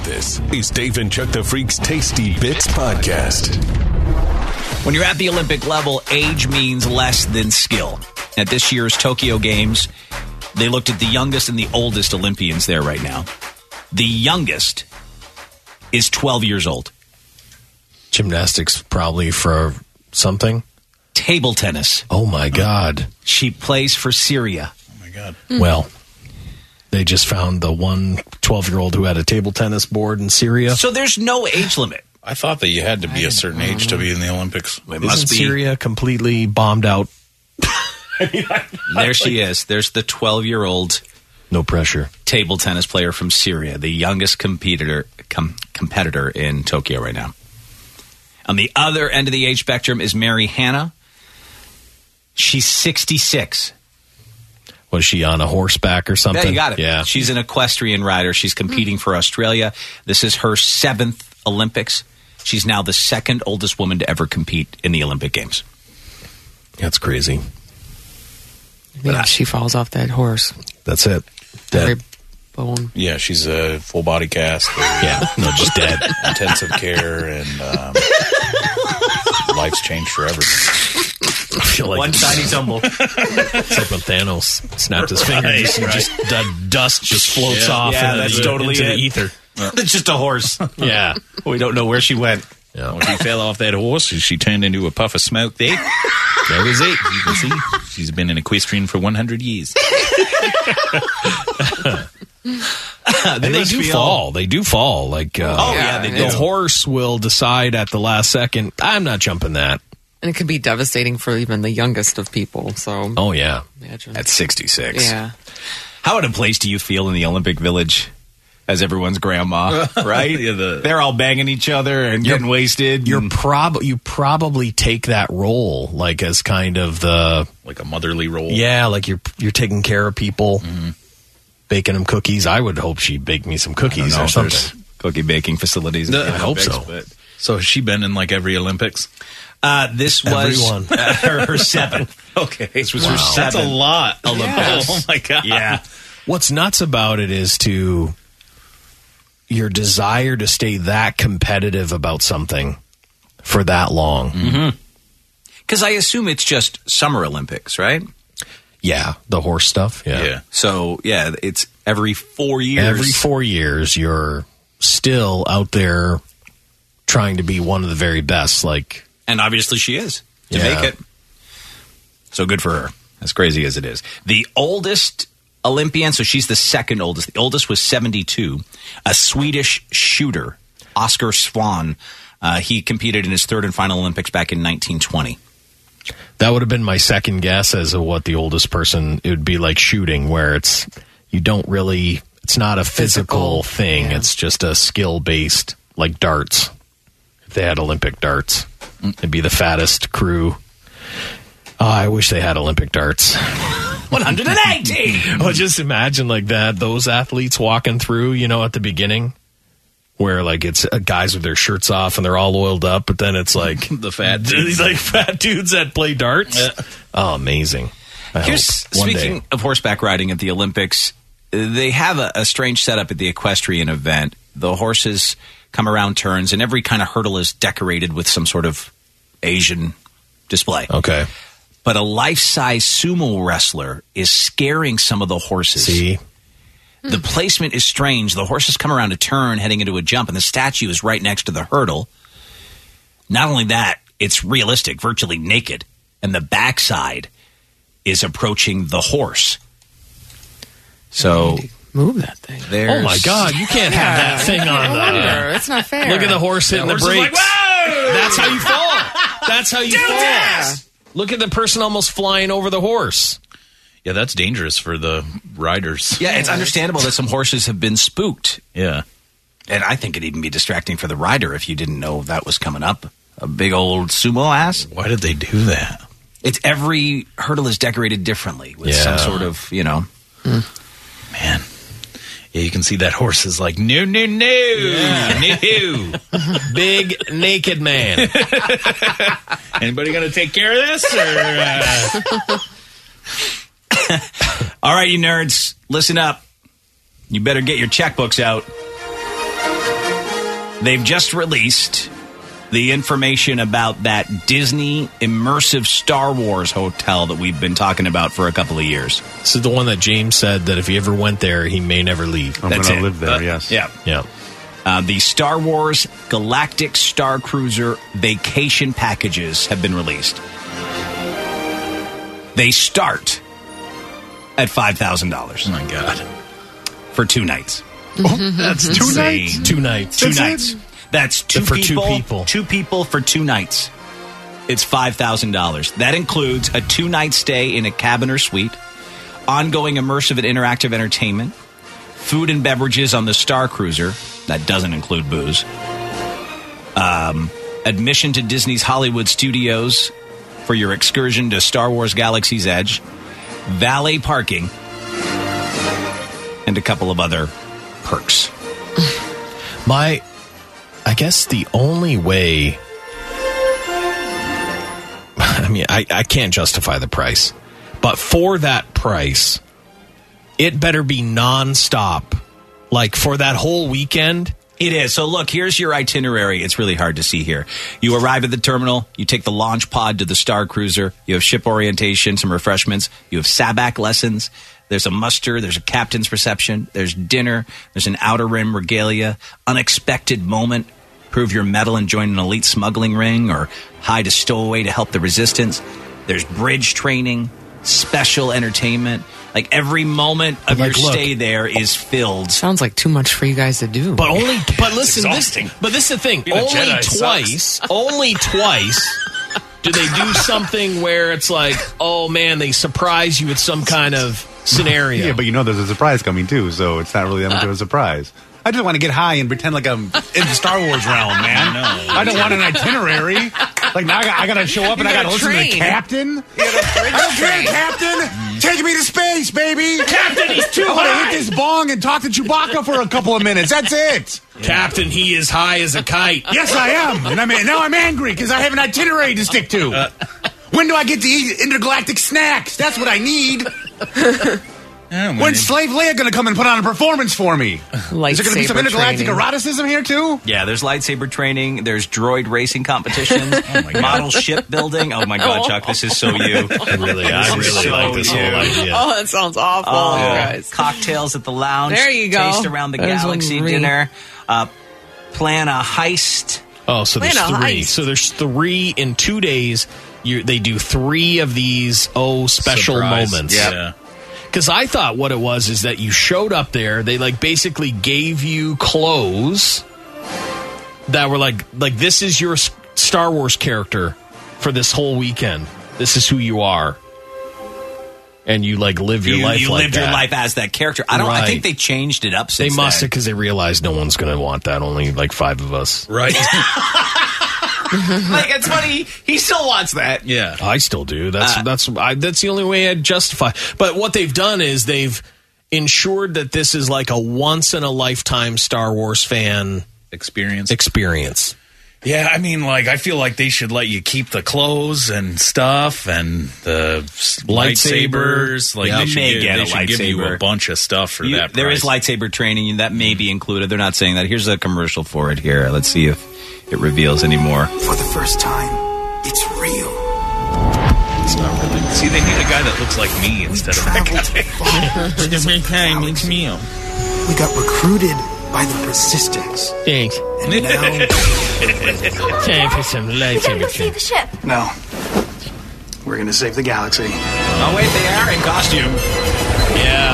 This is Dave and Chuck the Freak's Tasty Bits Podcast. When you're at the Olympic level, age means less than skill. At this year's Tokyo Games, they looked at the youngest and the oldest Olympians there right now. The youngest is 12 years old. Gymnastics probably for something. Table tennis. Oh, my God. She plays for Syria. Oh, my God. Well, they just found the one 12-year-old who had a table tennis board in Syria. So there's no age limit. I thought that you had to be a certain age to be in the Olympics. It must be. Syria completely bombed out? There she is. There's the 12-year-old No pressure. table tennis player from Syria, the youngest competitor in Tokyo right now. On the other end of the age spectrum is Mary Hannah. She's 66. Was she on a horseback or something? Yeah, you got it. Yeah. She's an equestrian rider. She's competing for Australia. This is her 7th Olympics. She's now the second oldest woman to ever compete in the Olympic Games. That's crazy. Yeah, she falls off that horse. That's it. Every Dead. bone. Yeah, she's a full body cast. Yeah, no, just dead. Intensive care, and life's changed forever. I feel like One tiny tumble. it's like when Thanos snapped his finger. Right, Just the dust just floats off into the ether. It's just a horse. Yeah. We don't know where she went. Yeah. When she fell off that horse, she turned into a puff of smoke there. That was it. You can see she's been an equestrian for 100 years. And they do fall. They do fall. Like, they do. The horse will decide at the last second, I'm not jumping that. And it could be devastating for even the youngest of people. So, Oh, yeah. imagine. At 66. Yeah. How out of place do you feel in the Olympic Village as everyone's grandma, right? They're all banging each other and getting wasted. You probably take that role, like, as kind of the... Like a motherly role. Yeah, like you're taking care of people, baking them cookies. I would hope she'd bake me some cookies or something. Cookie baking facilities. I hope so. So has she been in like every Olympics? This was Everyone. her 7th. Okay. This was her 7th. That's a lot. Olympics. Oh, my God. Yeah. What's nuts about it is your desire to stay that competitive about something for that long. Because I assume it's just Summer Olympics, right? Yeah, the horse stuff. Yeah. So, yeah, it's every 4 years. Every 4 years, you're still out there trying to be one of the very best. Like, And obviously she is to Yeah. make it. So good for her, as crazy as it is. The oldest Olympian, so she's the second oldest. The oldest was 72, a Swedish shooter, Oscar Swan. He competed in his 3rd and final Olympics back in 1920. that would have been my second guess as to what the oldest person, it would be like shooting, where it's not a physical thing. Yeah. It's just a skill-based, like darts. If they had Olympic darts, it'd be the fattest crew. Oh, I wish they had Olympic darts. 118! Well, just imagine like that, those athletes walking through, at the beginning, where like it's guys with their shirts off and they're all oiled up, but then it's like The fat these like fat dudes that play darts. Yeah. Oh, amazing. Speaking of horseback riding at the Olympics, they have a strange setup at the equestrian event. The horses come around turns, and every kind of hurdle is decorated with some sort of Asian display. Okay. But a life-size sumo wrestler is scaring some of the horses. See? The placement is strange. The horses come around a turn heading into a jump, and the statue is right next to the hurdle. Not only that, it's realistic, virtually naked, and the backside is approaching the horse. So Move that thing. there's... Oh my God, you can't have that thing on No the... wonder. It's not fair. Look at the horse hitting the horse is brakes. like, whoa! That's how you fall. That's how you fall. this! Look at the person almost flying over the horse. Yeah, that's dangerous for the riders. Yeah, it's understandable that some horses have been spooked. Yeah. And I think it'd even be distracting for the rider if you didn't know that was coming up. A big old sumo ass. Why did they do that? It's every hurdle is decorated differently with some sort of, Man. Yeah, you can see that horse is like, no. Big naked man. Anybody going to take care of this? Or, All right, you nerds, listen up. You better get your checkbooks out. They've just released the information about that Disney immersive Star Wars hotel that we've been talking about for a couple of years. This is the one that James said that if he ever went there, he may never leave. I'm going to live there, yes. Yeah. Yeah. The Star Wars Galactic Star Cruiser vacation packages have been released. They start at $5,000. Oh, my God. For 2 nights. That's 2 nights? 2 nights. 2 nights. That's two For people. 2 people. 2 people for 2 nights. It's $5,000. That includes a 2-night stay in a cabin or suite, ongoing immersive and interactive entertainment, food and beverages on the Star Cruiser. That doesn't include booze. Admission to Disney's Hollywood Studios for your excursion to Star Wars Galaxy's Edge, valet parking, and a couple of other perks. I guess the only way, I mean, I can't justify the price, but for that price, it better be nonstop. Like for that whole weekend. It is. So look, here's your itinerary. It's really hard to see here. You arrive at the terminal. You take the launch pod to the Star Cruiser. You have ship orientation, some refreshments. You have SABAC lessons. There's a muster. There's a captain's reception. There's dinner. There's an outer rim regalia. Unexpected moment. Prove your mettle and join an elite smuggling ring or hide a stowaway to help the resistance. There's bridge training, special entertainment. Like every moment of your stay there is filled. Sounds like too much for you guys to do. But listen, exhausting. this is the thing. Being a Only Jedi twice do they do something where it's like, oh man, they surprise you with some kind of scenario. Yeah, but you know there's a surprise coming too, so it's not really that much of a surprise. I just want to get high and pretend like I'm in the Star Wars realm, man. I don't want an itinerary. Like now I got to show up and I got to listen to the captain. I don't care, Captain. Take me to space, baby. Captain, he's too high. I want to hit this bong and talk to Chewbacca for a couple of minutes. That's it. Captain, he is high as a kite. Yes, I am. And now I'm angry because I have an itinerary to stick to. When do I get to eat intergalactic snacks? That's what I need. When's Slave Leia going to come and put on a performance for me? Is there going to be some intergalactic eroticism here too? Yeah, there's lightsaber training. There's droid racing competitions. Model ship building. Oh my God, Chuck, this is so you. I really like this whole idea. Oh, that sounds awful, guys. Cocktails at the lounge. There you go. Taste around the galaxy dinner. Plan a heist. Oh, so there's 3. Heist. So there's 3 in 2 days. They do 3 of these special Surprise. moments. Yeah. Because I thought what it was is that you showed up there, they like basically gave you clothes that were like this is your Star Wars character for this whole weekend. This is who you are. And you like live your life you like lived that. your life as that character. I Right. think they changed it up They since must have then. because they realized no one's going to want that. Only like 5 of us. Right. Like, it's funny. He still wants that. Yeah. I still do. That's the only way I'd justify. But what they've done is they've ensured that this is like a once in a lifetime Star Wars fan Experience. Yeah, I mean, like, I feel like they should let you keep the clothes and stuff and the lightsabers. Like, Yeah. they You may should, get they a should give you lightsaber. a bunch of stuff for that price. There is lightsaber training that may be included. They're not saying that. Here's a commercial for it here. Let's see if it reveals any more. For the first time, it's real. It's not really. See, they need a guy that looks like me instead of that guy. For the first time, it's real. We got recruited by the Resistance. Thanks. And now, Time for some lightsaber Save the ship. no. We're going to save the galaxy. Oh, wait, they are in costume. Yeah.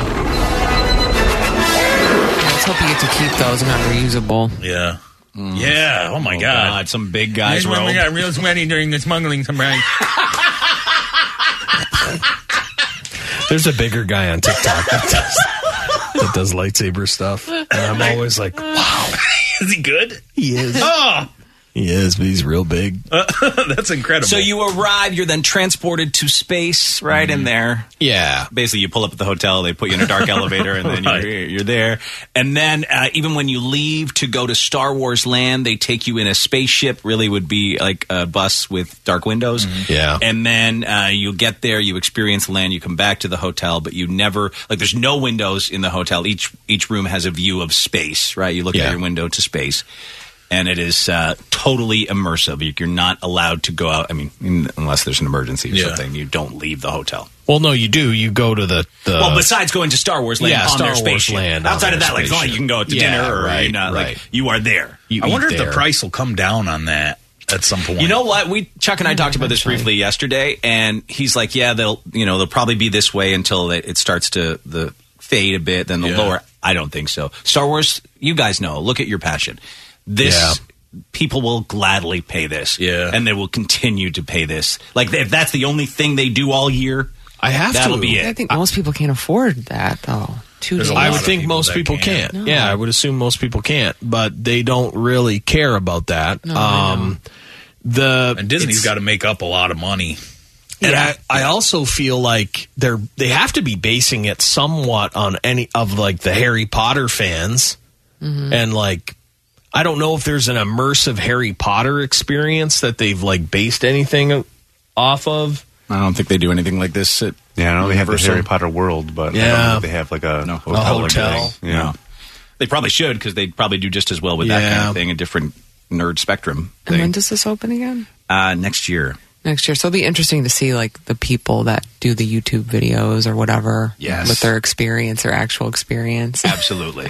Let's hope you get to keep those and not reusable. Yeah. Yeah. Oh, my God. Some big guys roll. We got real sweaty during the smuggling surprise. There's a bigger guy on TikTok that does lightsaber stuff. And I'm always like, wow. Is he good? He is. Oh, He is, but he's real big. that's incredible. So you arrive, you're then transported to space right in there. Yeah. Basically, you pull up at the hotel, they put you in a dark elevator, and then Right. you're there. And then even when you leave to go to Star Wars Land, they take you in a spaceship, really would be like a bus with dark windows. Yeah. And then you get there, you experience land, you come back to the hotel, but you never, like there's no windows in the hotel. Each room has a view of space, right? You look Yeah. out your window to space. And it is totally immersive. You're not allowed to go out. I mean, unless there's an emergency or something, you don't leave the hotel. Well, no, you do. You go to the well, besides going to Star Wars Land on Star their spaceship. Wars Land outside of that, like, it's not like you can go out to dinner or like you are there. I wonder if the price will come down on that at some point. You know what? Chuck and I talked about this briefly yesterday, and he's like, "Yeah, they'll probably be this way until it starts to fade a bit, then they'll lower." I don't think so. Star Wars, you guys know. Look at your passion. This people will gladly pay this, and they will continue to pay this. Like if that's the only thing they do all year, that'll be it. I think most people can't afford that though. 2 days. I would think most people can't. No. Yeah, I would assume most people can't, but they don't really care about that. No, and Disney's got to make up a lot of money. And I also feel like they have to be basing it somewhat on any of like the Harry Potter fans, and like I don't know if there's an immersive Harry Potter experience that they've like based anything off of. I don't think they do anything like this. I know they have the Harry Potter world, but I don't know if they have like a hotel. Yeah, they probably should because they'd probably do just as well with that kind of thing, a different nerd spectrum thing. And when does this open again? Next year. Next year. So it'll be interesting to see like the people that do the YouTube videos or whatever with their experience, their actual experience. Absolutely.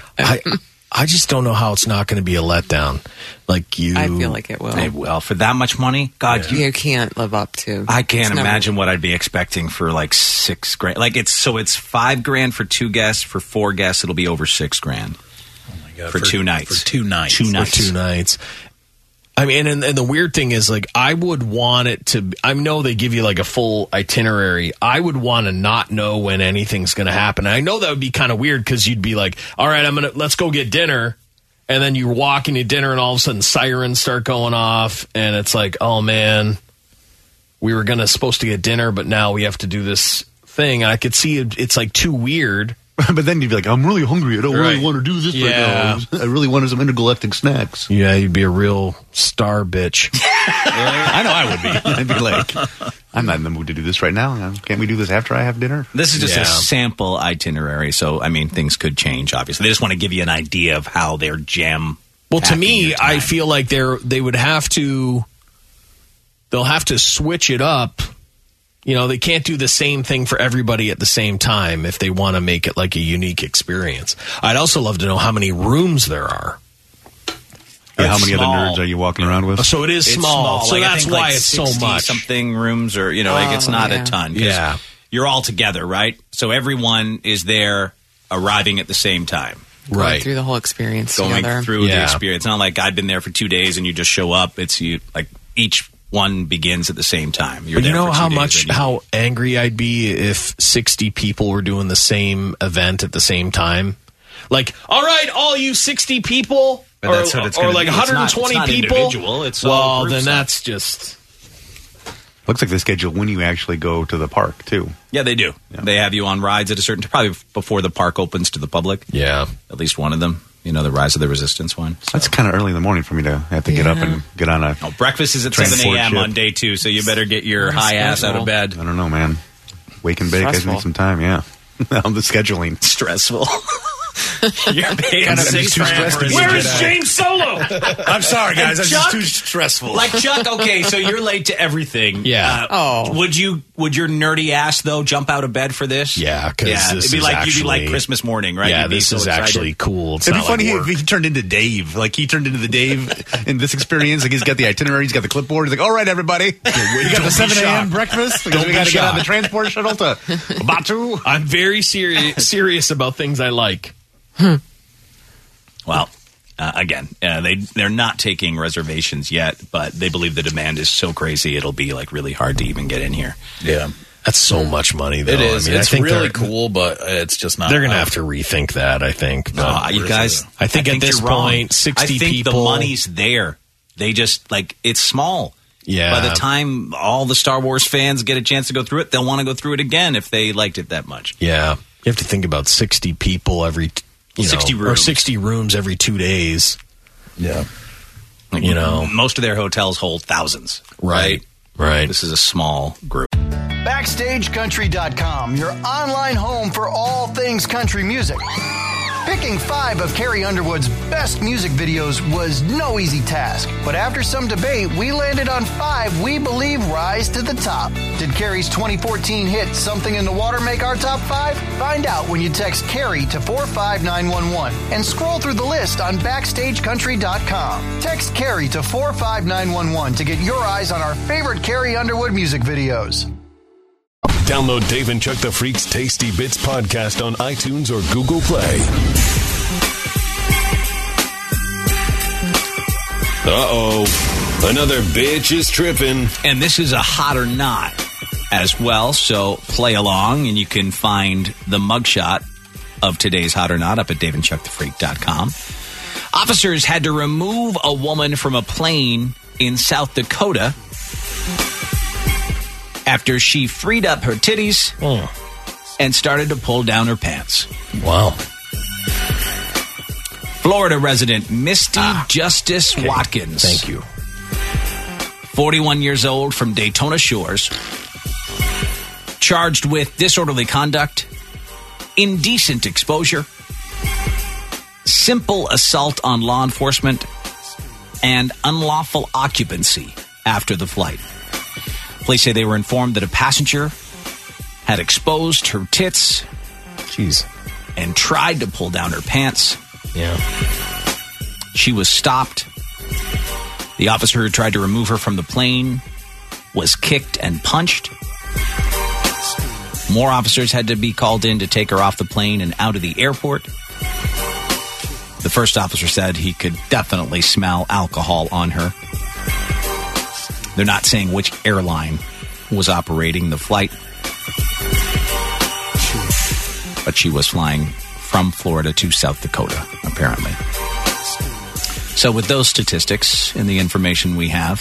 I just don't know how it's not going to be a letdown. Like I feel like it will. It will. For that much money? God, you can't live up to. I can't imagine what I'd be expecting for like $6,000. Like it's $5,000 for 2 guests. For 4 guests, it'll be over $6,000. Oh my God. For 2 nights. For 2 nights. 2 nights. For 2 nights. I mean, and the weird thing is, like, I would want it to. I know they give you like a full itinerary. I would want to not know when anything's going to happen. And I know that would be kind of weird because you'd be like, "All right, let's go get dinner," and then you're walking to dinner, and all of a sudden sirens start going off, and it's like, "Oh man, we were supposed to get dinner, but now we have to do this thing." And I could see it's like too weird. But then you'd be like, I'm really hungry. I don't really want to do this right now. I really wanted some intergalactic snacks. Yeah, you'd be a real star bitch. I know I would be. I'd be like, I'm not in the mood to do this right now. Can't we do this after I have dinner? This is just a sample itinerary. So, I mean, things could change, obviously. They just want to give you an idea of how they're jam. Well, to me, I feel like they would have to. They'll have to switch it up. You know, they can't do the same thing for everybody at the same time if they want to make it like a unique experience. I'd also love to know how many rooms there are. Yeah, how many other nerds are you walking around with? So it's small. So like, that's why it's so much. Something rooms or, like it's not a ton. Yeah. You're all together, right? So everyone is there arriving at the same time. Right. Going through the whole experience Going together. through the experience. It's not like I've been there for 2 days and you just show up. It's you like each one begins at the same time. But you know how angry I'd be if 60 people were doing the same event at the same time? Like, all right, all you 60 people, or like 120 people. Individual. It's well, then that's just. Looks like they schedule when you actually go to the park too. Yeah, they do. Yeah. They have you on rides at a certain probably before the park opens to the public. Yeah, at least one of them. The Rise of the Resistance one. So. That's kind of early in the morning for me to have to get up and get on a breakfast is at 7 a.m. on day 2, so you better get your high ass out of bed. I don't know, man. Wake and bake, I need some time, yeah. On the scheduling. Stressful. You're paying Where is James Solo? I'm sorry, guys. That's just too stressful. Like Chuck, okay, so you're late to everything. Yeah. Would your nerdy ass though jump out of bed for this? Yeah, because it'd be like you'd be like Christmas morning, right? Yeah, this is actually cool. It'd be funny if he turned into Dave. Like he turned into the Dave in this experience. Like he's got the itinerary, he's got the clipboard. He's like, all right, everybody, you got the 7 a.m. breakfast. We got to get on the transport shuttle to Batu. I'm very serious about things I like. Well, again, they're not taking reservations yet, but they believe the demand is so crazy it'll be like really hard to even get in here. Yeah, that's so much money. Though. It is. It's really cool, but it's just not. They're going to have to rethink that. I think. No, you guys. I think at this point, 60 people. I think the money's there. They just it's small. Yeah. By the time all the Star Wars fans get a chance to go through it, they'll want to go through it again if they liked it that much. Yeah, you have to think about 60 people every. 60 rooms. Or 60 rooms every 2 days. Yeah. Most of their hotels hold thousands. Right. This is a small group. BackstageCountry.com, your online home for all things country music. Picking 5 of Carrie Underwood's best music videos was no easy task, but after some debate, we landed on 5 we believe rise to the top. Did Carrie's 2014 hit Something in the Water make our top 5? Find out when you text Carrie to 45911 and scroll through the list on BackstageCountry.com. Text Carrie to 45911 to get your eyes on our favorite Carrie Underwood music videos. Download Dave and Chuck the Freak's Tasty Bits podcast on iTunes or Google Play. Uh-oh. Another bitch is tripping. And this is a hot or not as well, so play along, and you can find the mugshot of today's hot or not up at daveandchuckthefreak.com. Officers had to remove a woman from a plane in South Dakota after she freed up her titties and started to pull down her pants. Wow. Florida resident Misty Justice Watkins. Thank you. 41 years old from Daytona Shores. Charged with disorderly conduct, indecent exposure, simple assault on law enforcement, and unlawful occupancy after the flight. Police say they were informed that a passenger had exposed her tits and tried to pull down her pants. Yeah. She was stopped. The officer who tried to remove her from the plane was kicked and punched. More officers had to be called in to take her off the plane and out of the airport. The first officer said he could definitely smell alcohol on her. They're not saying which airline was operating the flight, but she was flying from Florida to South Dakota, apparently. So with those statistics and the information we have,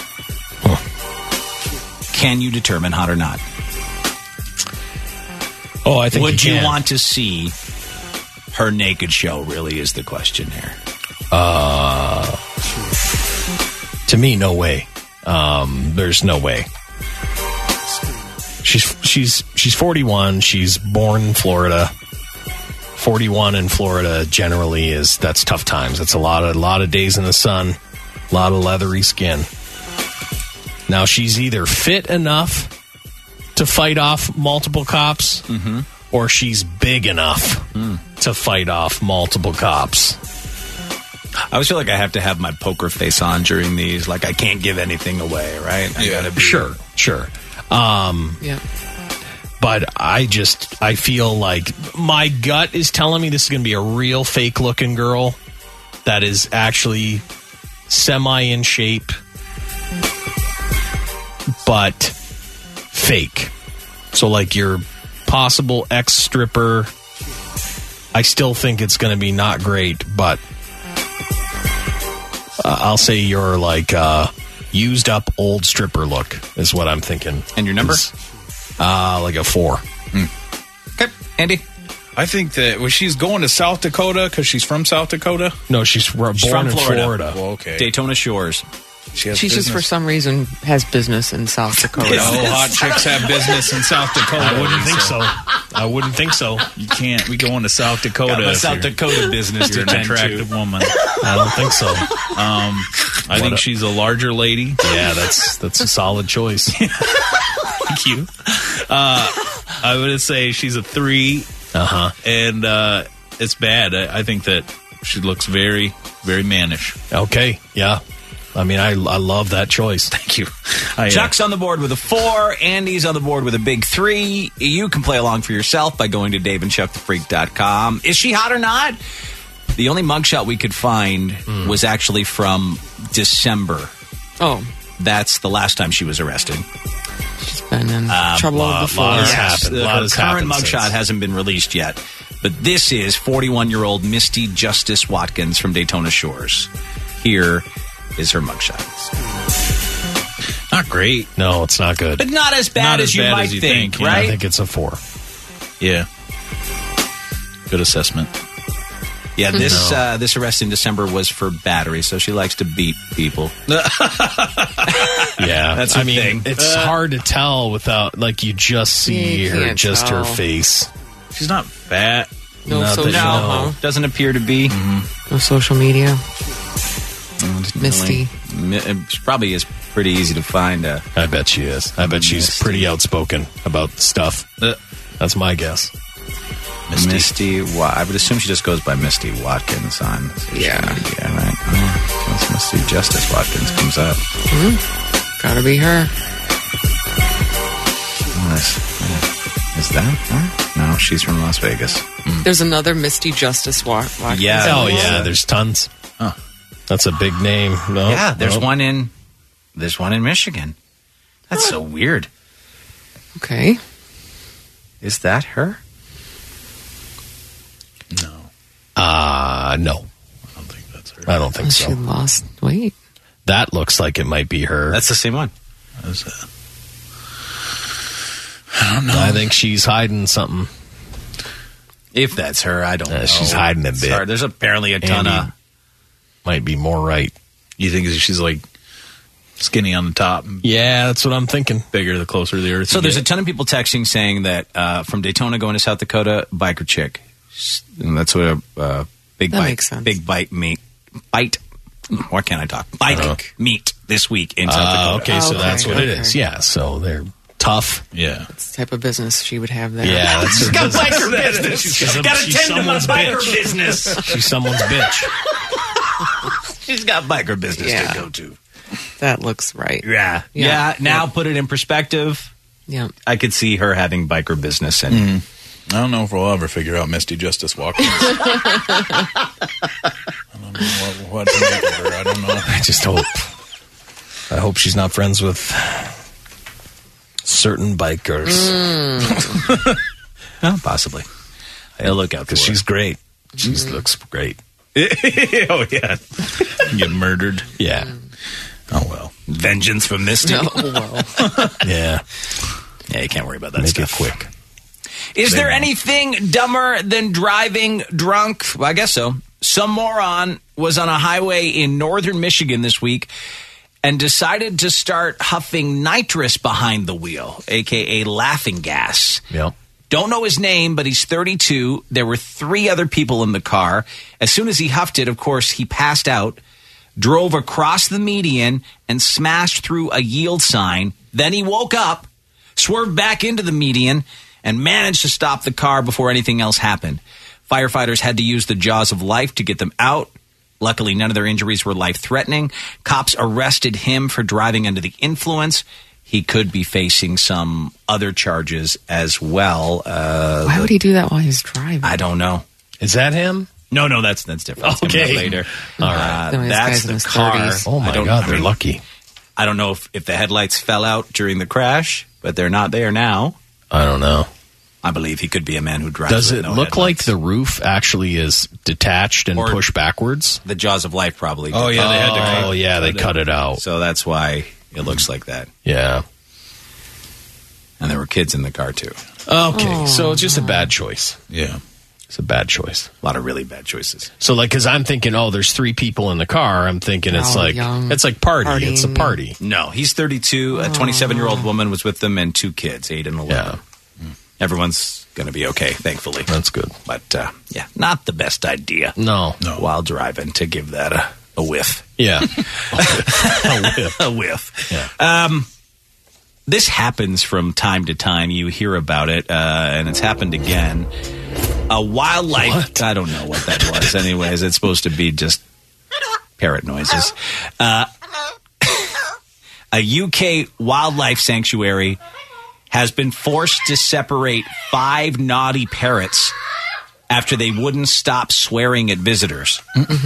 can you determine hot or not? Oh, I think Would you you want to see her naked show, really, is the question here. To me, no way. There's no way. She's 41. She's born in Florida. 41 in Florida generally that's tough times. That's a lot of days in the sun, a lot of leathery skin. Now she's either fit enough to fight off multiple cops, or she's big enough to fight off multiple cops. I always feel like I have to have my poker face on during these. Like, I can't give anything away, right? I gotta be Sure. Yeah. But I feel like my gut is telling me this is going to be a real fake-looking girl that is actually semi in shape, but fake. So, like, your possible ex-stripper, I still think it's going to be not great, but I'll say you're like used up old stripper look is what I'm thinking. And your number? Like a 4. Okay, Andy? I think that she's going to South Dakota because she's from South Dakota. No, she's born from in Florida. Well, okay. Daytona Shores. She just, for some reason, has business in South Dakota. Hot chicks have business in South Dakota. I wouldn't think so. You can't. We go into South Dakota. Got my South Dakota business to you're an tend attractive to. woman. I don't think so. I think she's a larger lady. Yeah, that's a solid choice. Thank you. I would say she's a 3. And it's bad. I think that she looks very, very mannish. Okay, yeah. I mean, I love that choice. Thank you. Chuck's on the board with a 4. Andy's on the board with a big 3. You can play along for yourself by going to daveandchuckthefreak.com. Is she hot or not? The only mugshot we could find was actually from December. Oh. That's the last time she was arrested. She's been in trouble before. Yes, her current mugshot hasn't been released yet. But this is 41-year-old Misty Justice Watkins from Daytona Shores. Here is her mugshot. Not great. No, it's not good. But not as bad as you might think, right? I think it's a 4. Yeah. Good assessment. Yeah, this arrest in December was for battery, so she likes to beat people. Yeah, that's her thing. It's hard to tell without, like, you just see her face. She's not fat. No social. No, doesn't appear to be. No social media. Misty. She probably is pretty easy to find. I bet she is. I bet she's pretty outspoken about stuff. That's my guess. Misty. I would assume she just goes by Misty Watkins on social media, right? That's Misty Justice Watkins comes up. Gotta be her. Is that her? No, she's from Las Vegas. There's another Misty Justice Watkins. Yeah. Oh, yeah, there's tons. Oh. That's a big name. No, yeah, there's one in Michigan. That's so weird. Okay. Is that her? No. No. I don't think that's her. I don't think She so. lost weight. That looks like it might be her. That's the same one. Is that? I don't know. I think she's hiding something. If that's her, I don't know. She's hiding a It's bit. hard. There's apparently a ton Andy might be more right. You think she's like skinny on the top? And Yeah, that's what I'm thinking. bigger the closer to the earth. So you there's a get? ton of people texting saying that from Daytona going to South Dakota, biker chick. And that's what a big That bite. makes sense. Big bite meat. Bite. Why can't I talk? Bike meet this week in South Dakota. Okay, so Okay, that's what it okay. is. Yeah, so they're tough. Yeah. It's the type of business she would have there. Yeah, that's her Got business. biker business. She's Got to she's tend to my someone's biker bitch. business. She's someone's bitch. She's got biker business Yeah. to go to. That looks right. Yeah. Now put it in perspective. Yeah. I could see her having biker business and I don't know if we'll ever figure out Misty Justice Watkins. I don't know what to make of her. I don't know. I just hope. I hope she's not friends with certain bikers. oh, possibly. I'll look out Because for her. she's great. She looks great. Oh, yeah. Get murdered. Yeah. Oh, well. Vengeance from Misty. Oh, well. Yeah. Yeah, you can't worry about that Make stuff. it quick. Is there anything dumber than driving drunk? Well, I guess so. Some moron was on a highway in northern Michigan this week and decided to start huffing nitrous behind the wheel, a.k.a. laughing gas. Yep. Don't know his name, but he's 32. There were 3 other people in the car. As soon as he huffed it, of course, he passed out, drove across the median, and smashed through a yield sign. Then he woke up, swerved back into the median, and managed to stop the car before anything else happened. Firefighters had to use the jaws of life to get them out. Luckily, none of their injuries were life-threatening. Cops arrested him for driving under the influence. He could be facing some other charges as well. Why would he do that while he's driving? I don't know. Is that him? No, that's different. That's coming Okay. up later. All right. No, this That's guy's in the his car. 30s. Oh, my God. They're lucky. I don't know if the headlights fell out during the crash, but they're not there now. I don't know. I believe he could be a man who drives. Does with it no look like headlights. the roof actually is detached and Or- pushed backwards? The jaws of life probably? Oh, yeah, they had to cut. Oh, yeah, they cut it out. So that's why it looks like that. Yeah. And there were kids in the car too. Okay, so it's just a bad choice. Yeah. It's a bad choice. A lot of really bad choices. So, like, because I'm thinking, oh, there's 3 people in the car. I'm thinking it's Oh, like young. it's like party. It's a Partying. party. No, he's 32. A 27-year-old woman was with them and 2 kids, 8 and 11. Yeah, Everyone's going to be okay, thankfully. that's good. But yeah, not the best idea No. while driving to give that a whiff. Yeah. A whiff. Yeah. This happens from time to time. You hear about it, and it's happened again. A wildlife... What? I don't know what that was. Anyways, it's supposed to be just parrot noises. A UK wildlife sanctuary has been forced to separate 5 naughty parrots after they wouldn't stop swearing at visitors.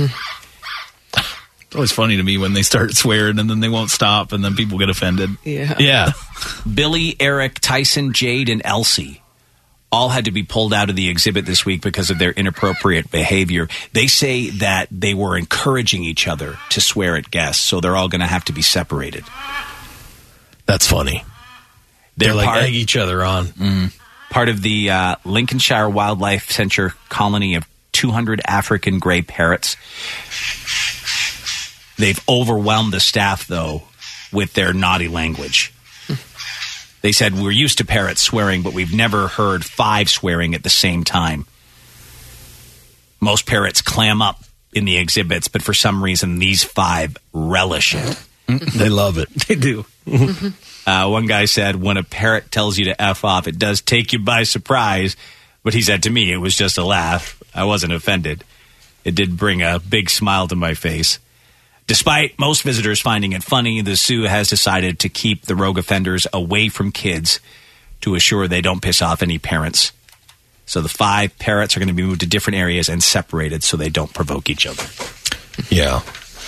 It's always funny to me when they start swearing and then they won't stop and then people get offended. Yeah. Yeah. Billy, Eric, Tyson, Jade, and Elsie all had to be pulled out of the exhibit this week because of their inappropriate behavior. They say that they were encouraging each other to swear at guests, so they're all going to have to be separated. That's funny. They're like egg each other on. Part of the Lincolnshire Wildlife Center colony of 200 African gray parrots. They've overwhelmed the staff, though, with their naughty language. They said, we're used to parrots swearing, but we've never heard 5 swearing at the same time. Most parrots clam up in the exhibits, but for some reason, these 5 relish it. They love it. They do. One guy said, when a parrot tells you to F off, it does take you by surprise. But he said to me, it was just a laugh. I wasn't offended. It did bring a big smile to my face. Despite most visitors finding it funny, the zoo has decided to keep the rogue offenders away from kids to assure they don't piss off any parents. So the 5 parrots are going to be moved to different areas and separated so they don't provoke each other. Yeah.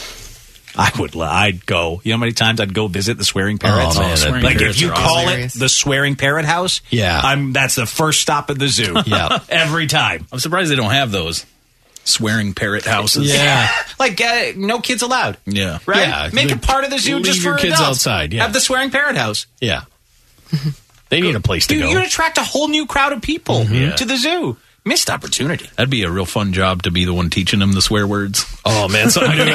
I'd go. You know how many times I'd go visit the swearing parrots? Oh, man, like if you call it the swearing parrot house, that's the first stop at the zoo. Yeah. Every time. I'm surprised they don't have those swearing parrot houses. Yeah. Like no kids allowed. Yeah. Right? Yeah. Make it part of the zoo Leave just for your kids adults. outside. Yeah. Have the swearing parrot house. Yeah. They need a place to go. You attract a whole new crowd of people to the zoo. Missed opportunity. That'd be a real fun job to be the one teaching them the swear words. Oh, man, something new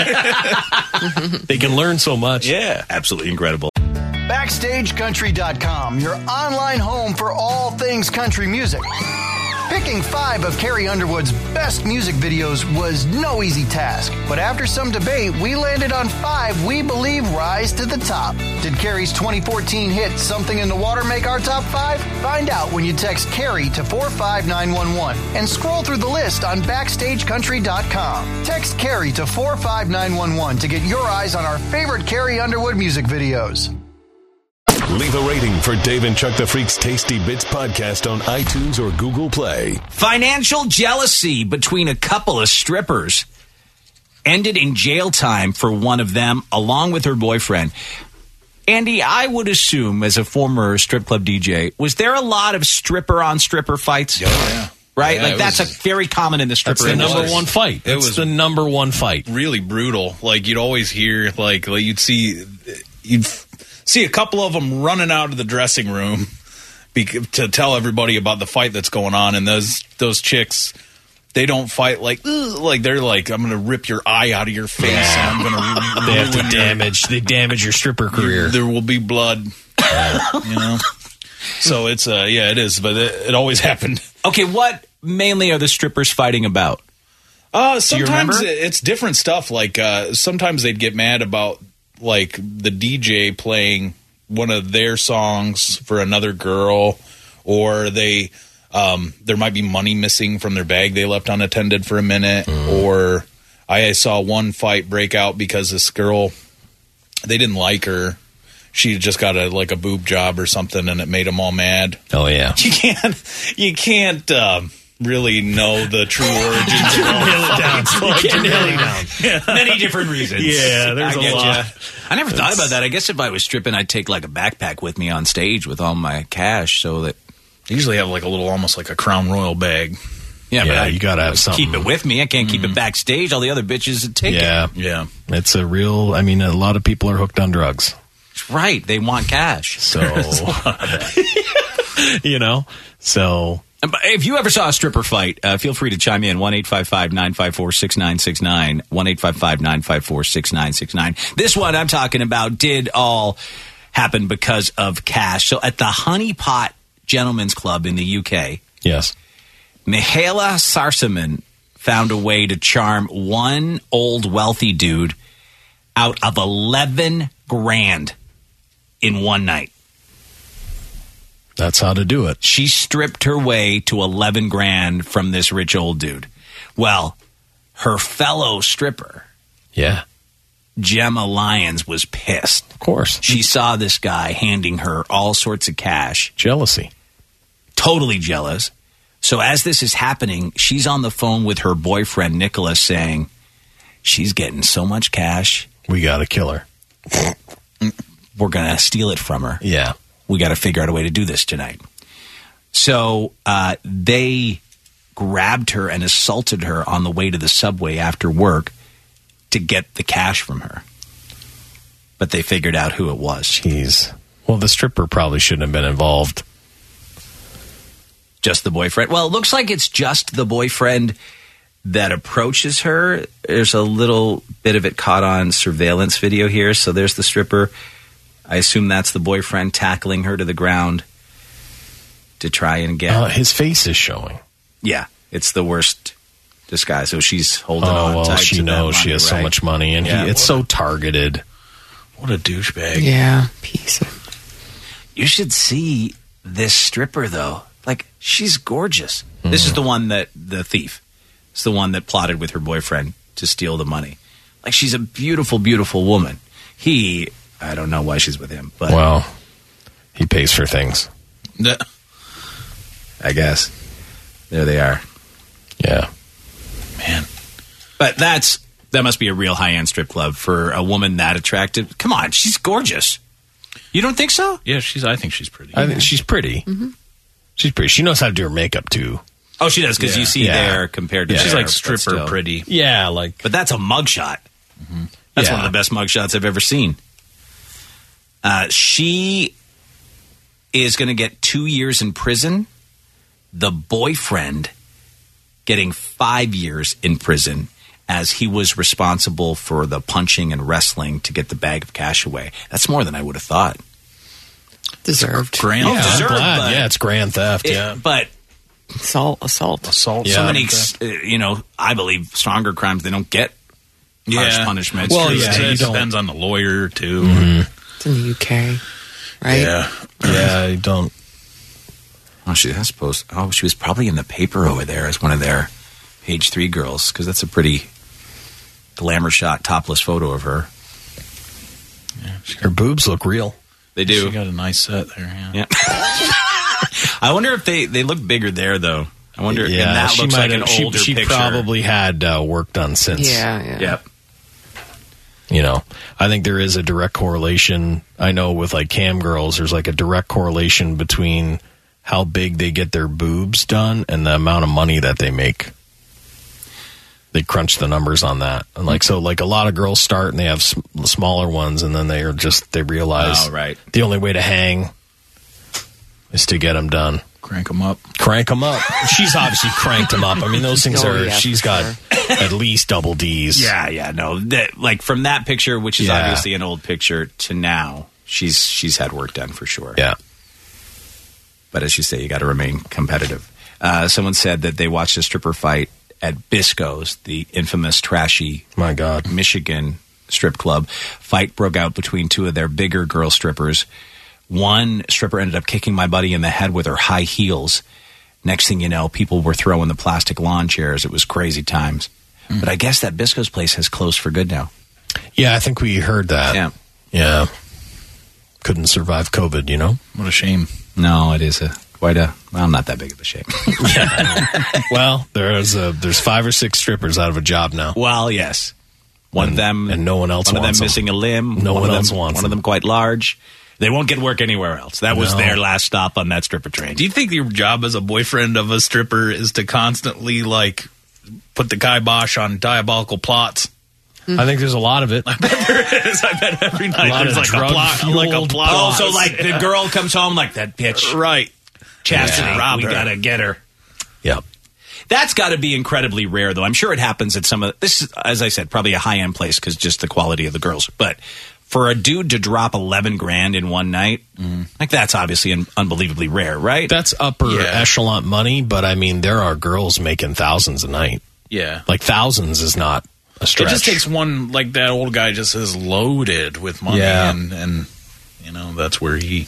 every year. They can learn so much. Yeah, absolutely incredible. BackstageCountry.com, your online home for all things country music. Picking 5 of Carrie Underwood's best music videos was no easy task, but after some debate, we landed on 5 we believe rise to the top. Did Carrie's 2014 hit Something in the Water make our top 5? Find out when you text Carrie to 45911 and scroll through the list on BackstageCountry.com. Text Carrie to 45911 to get your eyes on our favorite Carrie Underwood music videos. Leave a rating for Dave and Chuck the Freak's Tasty Bits podcast on iTunes or Google Play. Financial jealousy between a couple of strippers ended in jail time for one of them, along with her boyfriend. Andy, I would assume, as a former strip club DJ, was there a lot of stripper-on-stripper fights? Oh, yeah. Right? Yeah, like, that's very common in the stripper industry. industry. Number one fight. It was the number one fight. Really brutal. Like, you'd always hear, like you'd see a couple of them running out of the dressing room to tell everybody about the fight that's going on, and those chicks, they don't fight like they're like, I'm going to rip your eye out of your face, and I'm going to they have to damage your stripper career. There will be blood, you know. So it's it is, but it always happened. Okay, what mainly are the strippers fighting about? Sometimes it's different stuff. Like sometimes they'd get mad about like the DJ playing one of their songs for another girl, or they there might be money missing from their bag they left unattended for a minute, or I saw one fight break out because this girl, they didn't like her. She just got a boob job or something, and it made them all mad. Oh yeah, you can't really know the true origins. You can't nail it down. Yeah. Many different reasons. Yeah, there's a lot. I never thought about that. I guess if I was stripping, I'd take like a backpack with me on stage with all my cash, so that I usually have like a little, almost like a Crown Royal bag. But you gotta have something. Keep it with me. I can't keep it backstage. All the other bitches would take it. Yeah. It's a real. I mean, a lot of people are hooked on drugs. Right. They want cash. So, you know, so. If you ever saw a stripper fight, feel free to chime in. 1-855-954-6969. 1-855-954-6969. This one I'm talking about did all happen because of cash. So at the Honey Pot Gentlemen's Club in the UK, yes, Mihaela Sarsaman found a way to charm one old wealthy dude out of 11 grand in one night. That's how to do it. She stripped her way to 11 grand from this rich old dude. Well, her fellow stripper, Gemma Lyons, was pissed. Of course. She saw this guy handing her all sorts of cash. Jealousy. Totally jealous. So as this is happening, she's on the phone with her boyfriend, Nicholas, saying, she's getting so much cash. We got to kill her. We're going to steal it from her. Yeah. We got to figure out a way to do this tonight. So they grabbed her and assaulted her on the way to the subway after work to get the cash from her. But they figured out who it was. Jeez. Well, the stripper probably shouldn't have been involved. Just the boyfriend? Well, it looks like it's just the boyfriend that approaches her. There's a little bit of it caught on surveillance video here. So there's the stripper. I assume that's the boyfriend tackling her to the ground to try and get... his face is showing. Yeah, it's the worst this guy, so she's holding on tight. She knows she has so much money, and it's so targeted. What a douchebag. Yeah, piece of... You should see this stripper, though. Like, she's gorgeous. This is the one that, the thief. It's the one that plotted with her boyfriend to steal the money. Like, she's a beautiful, beautiful woman. I don't know why she's with him, but... Well, he pays for things. I guess. There they are. Yeah. Man. But that must be a real high-end strip club for a woman that attractive. Come on, she's gorgeous. You don't think so? Yeah, I think she's pretty. I think she's pretty. Mm-hmm. She's pretty. She knows how to do her makeup, too. Oh, she does, because you see there compared to she's there, like stripper pretty. Yeah, like... But that's a mugshot. Mm-hmm. That's one of the best mugshots I've ever seen. She is going to get 2 years in prison. The boyfriend getting 5 years in prison as he was responsible for the punching and wrestling to get the bag of cash away. That's more than I would have thought. Deserved. Grand theft. Yeah, it's grand theft, But... Assault. Yeah. So many, I believe stronger crimes, they don't get harsh punishments. Well, it depends on the lawyer, too. Mm-hmm. It's in the UK, right? Yeah, I don't... Oh, she was probably in the paper over there as one of their Page 3 girls, because that's a pretty glamour shot, topless photo of her. Yeah, her boobs look real. They do. She got a nice set there, yeah. I wonder if they look bigger there, though. I wonder if that looks like an older she picture. She probably had work done since. Yeah. Yep. I think there is a direct correlation. I know with like cam girls, there's like a direct correlation between how big they get their boobs done and the amount of money that they make. They crunch the numbers on that. And a lot of girls start and they have smaller ones, and then they realize the only way to hang is to get them done. Crank them up. She's obviously cranked them up. I mean, those things she's got at least double D's. Yeah, no. From that picture, which is obviously an old picture, to now, she's had work done for sure. Yeah. But as you say, you got to remain competitive. Someone said that they watched a stripper fight at Bisco's, the infamous trashy Michigan strip club. Fight broke out between two of their bigger girl strippers. One stripper ended up kicking my buddy in the head with her high heels. Next thing you know, people were throwing the plastic lawn chairs. It was crazy times. But I guess that Bisco's place has closed for good now. Yeah, I think we heard that. Yeah. Couldn't survive COVID, What a shame. No, it is not that big of a shame. Well, there's 5 or 6 strippers out of a job now. Well, yes. One of them, and no one else. One of them missing a limb. No one else wants. One of them quite large. They won't get work anywhere else. That was their last stop on that stripper train. Do you think your job as a boyfriend of a stripper is to constantly put the kibosh on diabolical plots? I think there's a lot of it. I bet there is. I bet every night there's a plot. Oh, so the girl comes home like that bitch. Right. Chastity. We gotta get her. Yep. That's got to be incredibly rare, though. I'm sure it happens at some of this is, as I said, probably a high-end place because just the quality of the girls. But for a dude to drop $11,000 in one night, that's obviously unbelievably rare, right? That's upper echelon money, but I mean, there are girls making thousands a night. Yeah. Thousands is not a stretch. It just takes one, that old guy just is loaded with money, and that's where he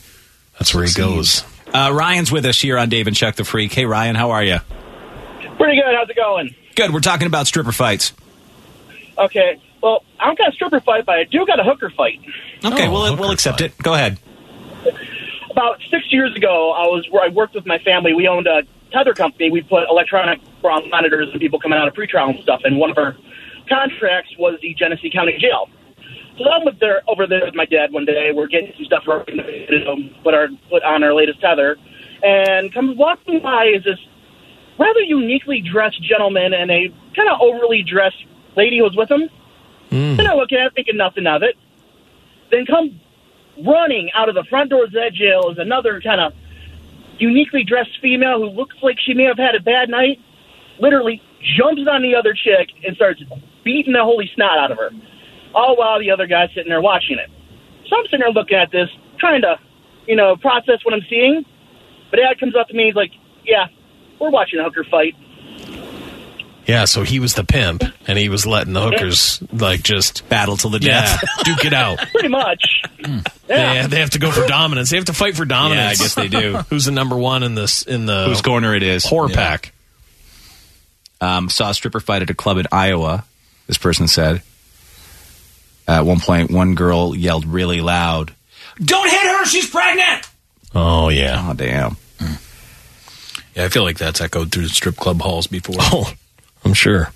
goes. Ryan's with us here on Dave and Chuck the Freak. Hey, Ryan, how are you? Pretty good. How's it going? Good. We're talking about stripper fights. Okay. Well, I don't got a stripper fight, but I do got a hooker fight. Okay, we'll accept it. Go ahead. About 6 years ago, I worked with my family. We owned a tether company. We put electronic monitors and people coming out of pretrial and stuff. And one of our contracts was the Genesee County Jail. So I'm over there with my dad one day. We're getting some stuff ready to put on our latest tether. And comes walking by is this rather uniquely dressed gentleman and a kind of overly dressed lady who was with him. And I look at it, thinking nothing of it. Then come running out of the front doors of that jail is another kind of uniquely dressed female who looks like she may have had a bad night. Literally jumps on the other chick and starts beating the holy snot out of her. All while the other guy's sitting there watching it. So I'm sitting there looking at this, trying to, process what I'm seeing. But Dad comes up to me, he's like, yeah, we're watching a hooker fight. Yeah, so he was the pimp, and he was letting the hookers like just battle till the death, duke it out. Pretty much. Yeah, they have to go for dominance. They have to fight for dominance. Yeah, I guess they do. Who's the number one in the whose corner it is? Whore pack. Saw a stripper fight at a club in Iowa. This person said at one point, one girl yelled really loud, "Don't hit her! She's pregnant!" Oh yeah. Oh damn. Yeah, I feel like that's echoed through the strip club halls before. Oh, I'm sure.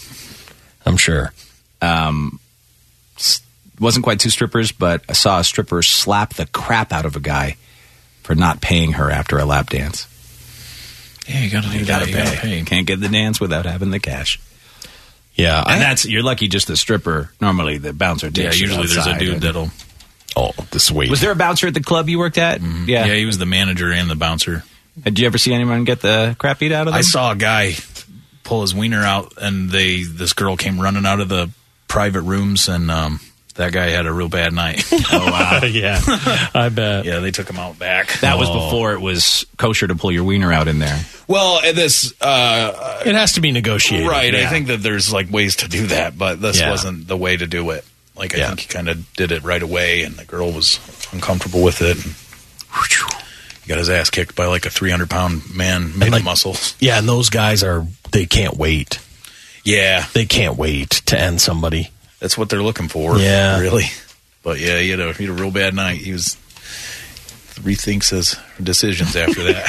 Wasn't quite two strippers, but I saw a stripper slap the crap out of a guy for not paying her after a lap dance. Yeah, you gotta do that. You gotta pay. Can't get the dance without having the cash. Yeah, and you're lucky just the stripper. Normally the bouncer takes you usually there's a dude that'll... Oh, the sweet. Was there a bouncer at the club you worked at? Mm-hmm. Yeah, he was the manager and the bouncer. Did you ever see anyone get the crap beat out of them? I saw a guy pull his wiener out, and this girl came running out of the private rooms, and that guy had a real bad night. Oh, wow. Yeah, I bet. Yeah, they took him out back. That was before it was kosher to pull your wiener out in there. Well, it has to be negotiated. Right, yeah. I think that there's like ways to do that, but this wasn't the way to do it. Like, I think he kind of did it right away, and the girl was uncomfortable with it. And he got his ass kicked by like a 300-pound man made of muscles. Yeah, and those guys they can't wait. Yeah. They can't wait to end somebody. That's what they're looking for. Yeah. Really. But yeah, he had a real bad night. He rethinks his decisions after that.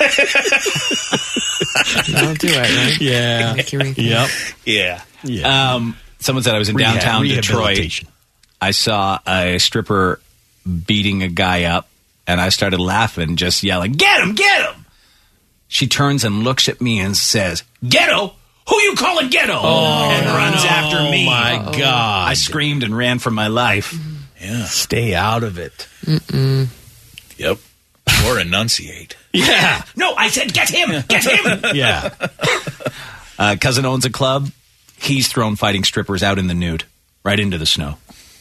That'll do it, right? Yeah. Yep. Yeah. Yeah. Someone said I was in downtown Detroit. I saw a stripper beating a guy up, and I started laughing, just yelling, "Get him! Get him!" She turns and looks at me and says, "Ghetto? Who you calling ghetto?" And runs after me. Oh, my God. I screamed and ran for my life. Yeah. Stay out of it. Mm-mm. Yep. Or enunciate. Yeah. No, I said, "Get him! Get him!" Yeah. Cousin owns a club. He's thrown fighting strippers out in the nude, right into the snow.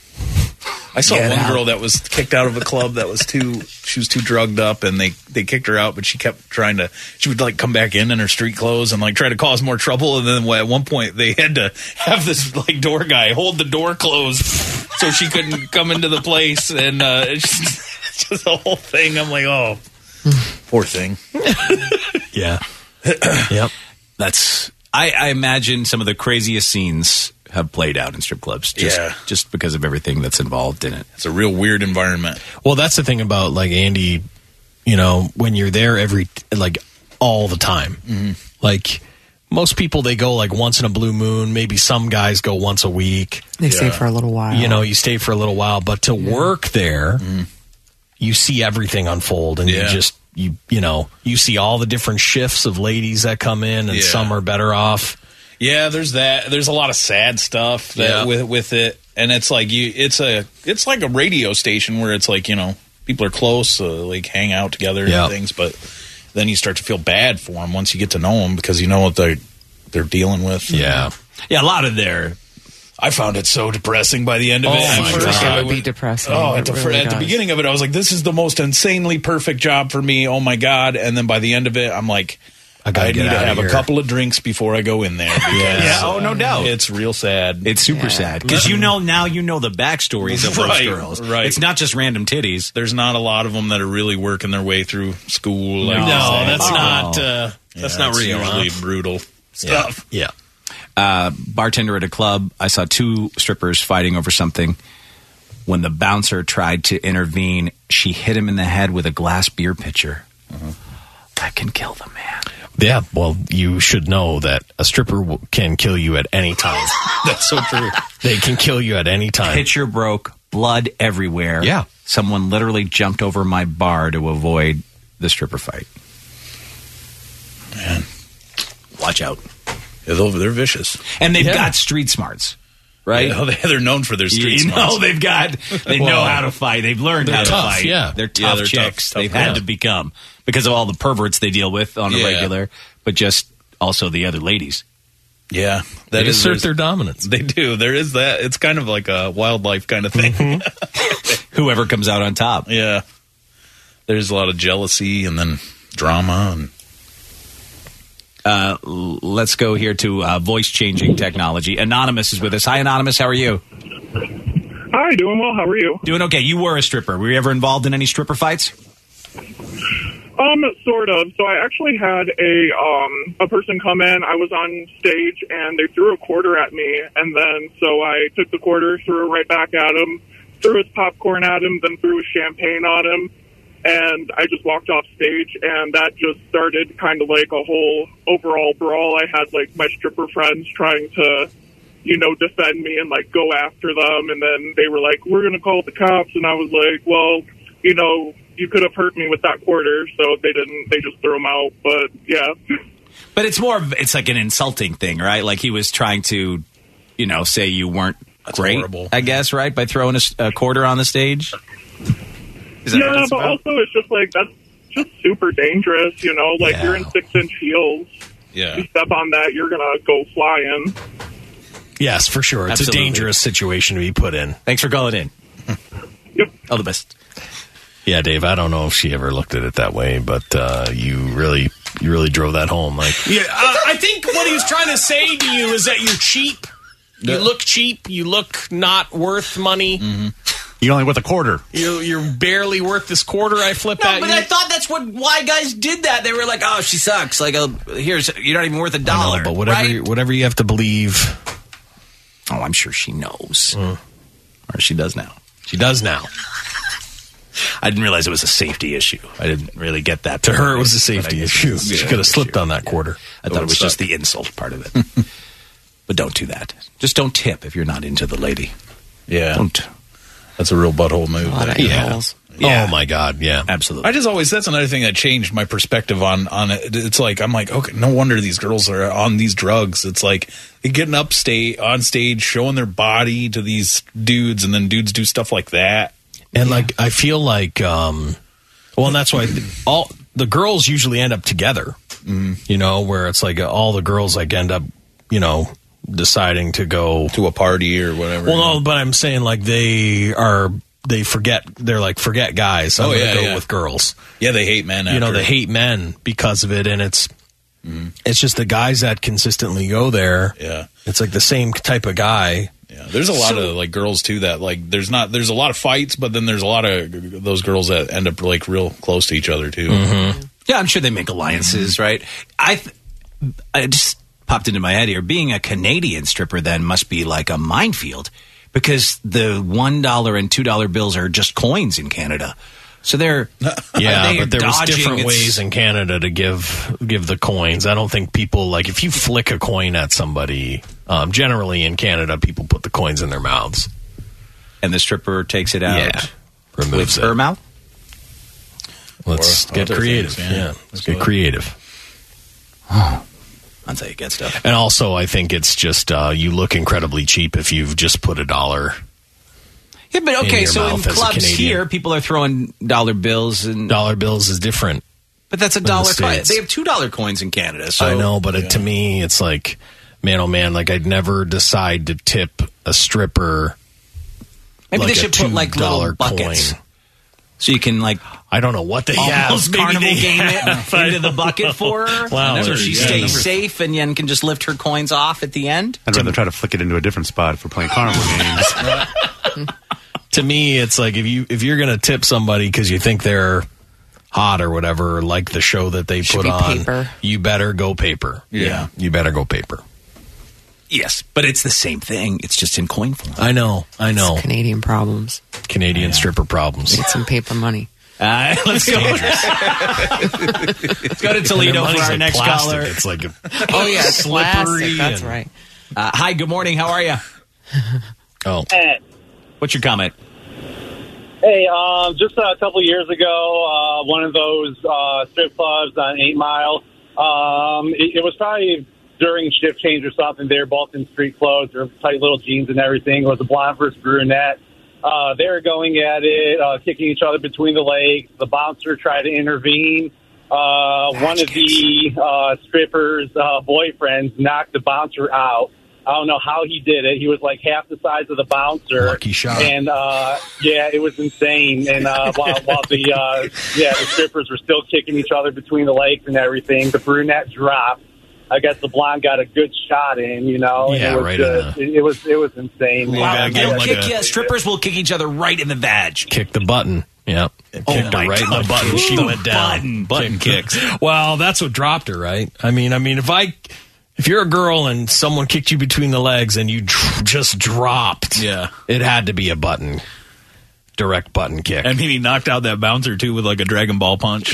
I saw one girl that was kicked out of a club that was she was too drugged up, and they kicked her out, but she kept she would like come back in her street clothes and like try to cause more trouble. And then at one point they had to have this like door guy hold the door closed so she couldn't come into the place. And it's just a whole thing. I'm like, oh, poor thing. Yeah. Yep. I imagine some of the craziest scenes have played out in strip clubs just because of everything that's involved in it. It's a real weird environment. Well, that's the thing about like Andy, when you're there all the time. Mm-hmm. Like most people, they go like once in a blue moon. Maybe some guys go once a week. They stay for a little while. You stay for a little while, but to work there, you see everything unfold, and you see all the different shifts of ladies that come in, and some are better off. Yeah, there's that. There's a lot of sad stuff with it, and it's like it's like a radio station where it's like people are close, like hang out together and things, but then you start to feel bad for them once you get to know them because you know what they're dealing with. Yeah, a lot of their. I found it so depressing by the end of it. At first, it would be depressing. At the beginning of it, I was like, this is the most insanely perfect job for me. Oh, my God. And then by the end of it, I'm like, I need to have a couple of drinks before I go in there. Oh, no doubt. It's real sad. It's super sad. Because now you know the backstories of those girls. Right. It's not just random titties. There's not a lot of them that are really working their way through school. No, that's not real. Usually brutal stuff. Yeah. Bartender at a club, I saw two strippers fighting over something. When the bouncer tried to intervene, she hit him in the head with a glass beer pitcher. That can kill the man. Yeah, well, you should know that a stripper can kill you at any time. That's so true. They can kill you at any time. Pitcher broke, blood everywhere. Yeah. Someone literally jumped over my bar to avoid the stripper fight. Man. Watch out. Yeah, they're vicious. And they've got street smarts, right? Yeah, they're known for their street smarts. They know how to fight. They've learned how to fight. Yeah. They're tough chicks. They've had to become because of all the perverts they deal with on a regular, but just also the other ladies. Yeah. They assert their dominance. They do. There is that. It's kind of like a wildlife kind of thing. Mm-hmm. Whoever comes out on top. Yeah. There's a lot of jealousy and then drama and Let's go here to voice-changing technology. Anonymous is with us. Hi, Anonymous. How are you? Hi, doing well. How are you? Doing okay. You were a stripper. Were you ever involved in any stripper fights? Sort of. So I actually had a person come in. I was on stage, and they threw a quarter at me, and then so I took the quarter, threw it right back at him, threw his popcorn at him, then threw his champagne on him, and I just walked off stage, and that just started kind of like a whole overall brawl. I had, like, my stripper friends trying to, defend me and, like, go after them, and then they were like, we're going to call the cops, and I was like, well, you could have hurt me with that quarter, so they didn't. They just threw him out, but, yeah. But it's it's like an insulting thing, right? Like he was trying to, say you weren't great, horrible. I guess, right? By throwing a quarter on the stage? Yeah, but also it's just like, that's just super dangerous, Like, you're in 6-inch heels. Yeah. If you step on that, you're going to go flying. Yes, for sure. It's Absolutely. A dangerous situation to be put in. Thanks for calling in. Yep. All the best. Yeah, Dave, I don't know if she ever looked at it that way, but you really drove that home. Yeah, I think what he was trying to say to you is that you're cheap. You look cheap. You look not worth money. Mm-hmm. You're only worth a quarter. You're barely worth this quarter I flip at you. No, but I thought that's why guys did that. They were like, oh, she sucks. Like, you're not even worth $1. I know, but whatever you have to believe. Oh, I'm sure she knows. Or she does now. She does now. I didn't realize it was a safety issue. I didn't really get that. To her, it was a safety issue. She could have slipped on that quarter. I thought it was just the insult part of it. But don't do that. Just don't tip if you're not into the lady. Yeah. Don't. That's a real butthole move. Yeah. Oh, my God. Yeah. Absolutely. That's another thing that changed my perspective on it. It's like, I'm like, okay, no wonder these girls are on these drugs. It's like they're getting on stage, showing their body to these dudes, and then dudes do stuff like that. And I feel like, and that's why all the girls usually end up together, where it's like all the girls end up, deciding to go to a party or whatever. Well, no, but I'm saying forget guys. So I'm going to go with girls. Yeah, they hate men. They hate men because of it, and it's just the guys that consistently go there. Yeah, it's like the same type of guy. Yeah, there's a lot of girls too that there's a lot of fights, but then there's a lot of those girls that end up real close to each other too. Mm-hmm. Yeah, I'm sure they make alliances, right? I just popped into my head here. Being a Canadian stripper then must be like a minefield because the $1 and $2 bills are just coins in Canada. So they're but there was different ways in Canada to give the coins. I don't think people if you flick a coin at somebody. Generally in Canada, people put the coins in their mouths, and the stripper takes it out. Yeah, removes with her mouth. Let's get creative. Let's get creative. That's how you get stuff. And also, I think it's just you look incredibly cheap if you've just put $1. Yeah, but okay, so in clubs here, people are throwing dollar bills. And dollar bills is different. But that's $1 coin. They have $2 coins in Canada. So. I know, but to me, it's like, man, oh man, I'd never decide to tip a stripper. Maybe they should put little buckets. Coin. So you can I don't know what they have. Carnival game it into the bucket for her. Wow. So she stays safe and then can just lift her coins off at the end. I'd rather try to flick it into a different spot if we're playing carnival games. To me, it's like if you're going to tip somebody because you think they're hot or whatever, or like the show that they put on, paper. You better go paper. Yeah. You better go paper. Yes, but it's the same thing. It's just in coin form. I know. It's Canadian problems. Canadian stripper problems. Need some paper money. Let's go. Let's go to Toledo for our next plastic. caller. It's like slippery. That's right. Hi, good morning. How are you? Hey. What's your comment? Hey, just a couple of years ago, one of those strip clubs on 8 Mile, it was probably during shift change or something. They were both in street clothes, or tight little jeans and everything. It was a blonde versus brunette. They were going at it, kicking each other between the legs. The bouncer tried to intervene. One of the strippers' boyfriends knocked the bouncer out. I don't know how he did it. He was like half the size of the bouncer. Lucky shot. And, it was insane. And while the strippers were still kicking each other between the legs and everything, the brunette dropped. I guess the blonde got a good shot in, you know. Yeah, it was right just, it was insane. Wow, Man. strippers will kick each other right in the vag. Kick the button. Yep. Kicked her right in the button. She went down. Button kicks. Well, that's what dropped her, right? I mean, if you're a girl and someone kicked you between the legs and you just dropped, it had to be a button. Direct button kick. I mean, he knocked out that bouncer, too, with like a Dragon Ball punch.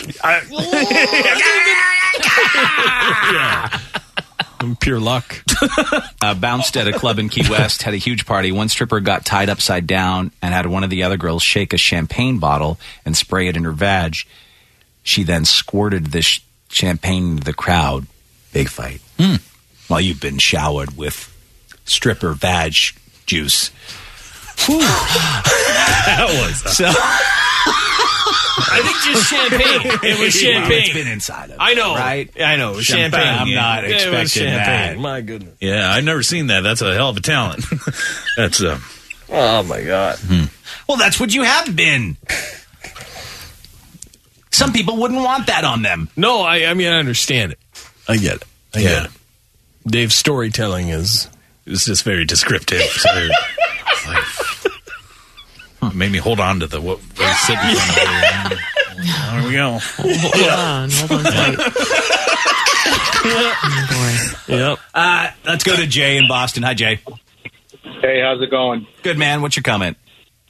Yeah. Pure luck. Bounced at a club in Key West, had a huge party. One stripper got tied upside down and had one of the other girls shake a champagne bottle and spray it in her vag. She then squirted the champagne into the crowd. Big fight. While you've been showered with stripper vag juice. That was so. I think just champagne. It was champagne. It's been inside of it. I know. Right? I know. It was champagne. I'm not expecting that. My goodness. Yeah, I've never seen that. That's a hell of a talent. That's Oh, my God. Well, that's what you have been. Some people wouldn't want that on them. No, I mean, I understand it. I get it. I get it. Dave's storytelling is just very descriptive. So it's like, made me hold on to the what was sitting in front of me. There we go. Hold on tight. Yep. Let's go to Jay in Boston. Hi, Jay. Hey, how's it going? Good, man. What's your comment?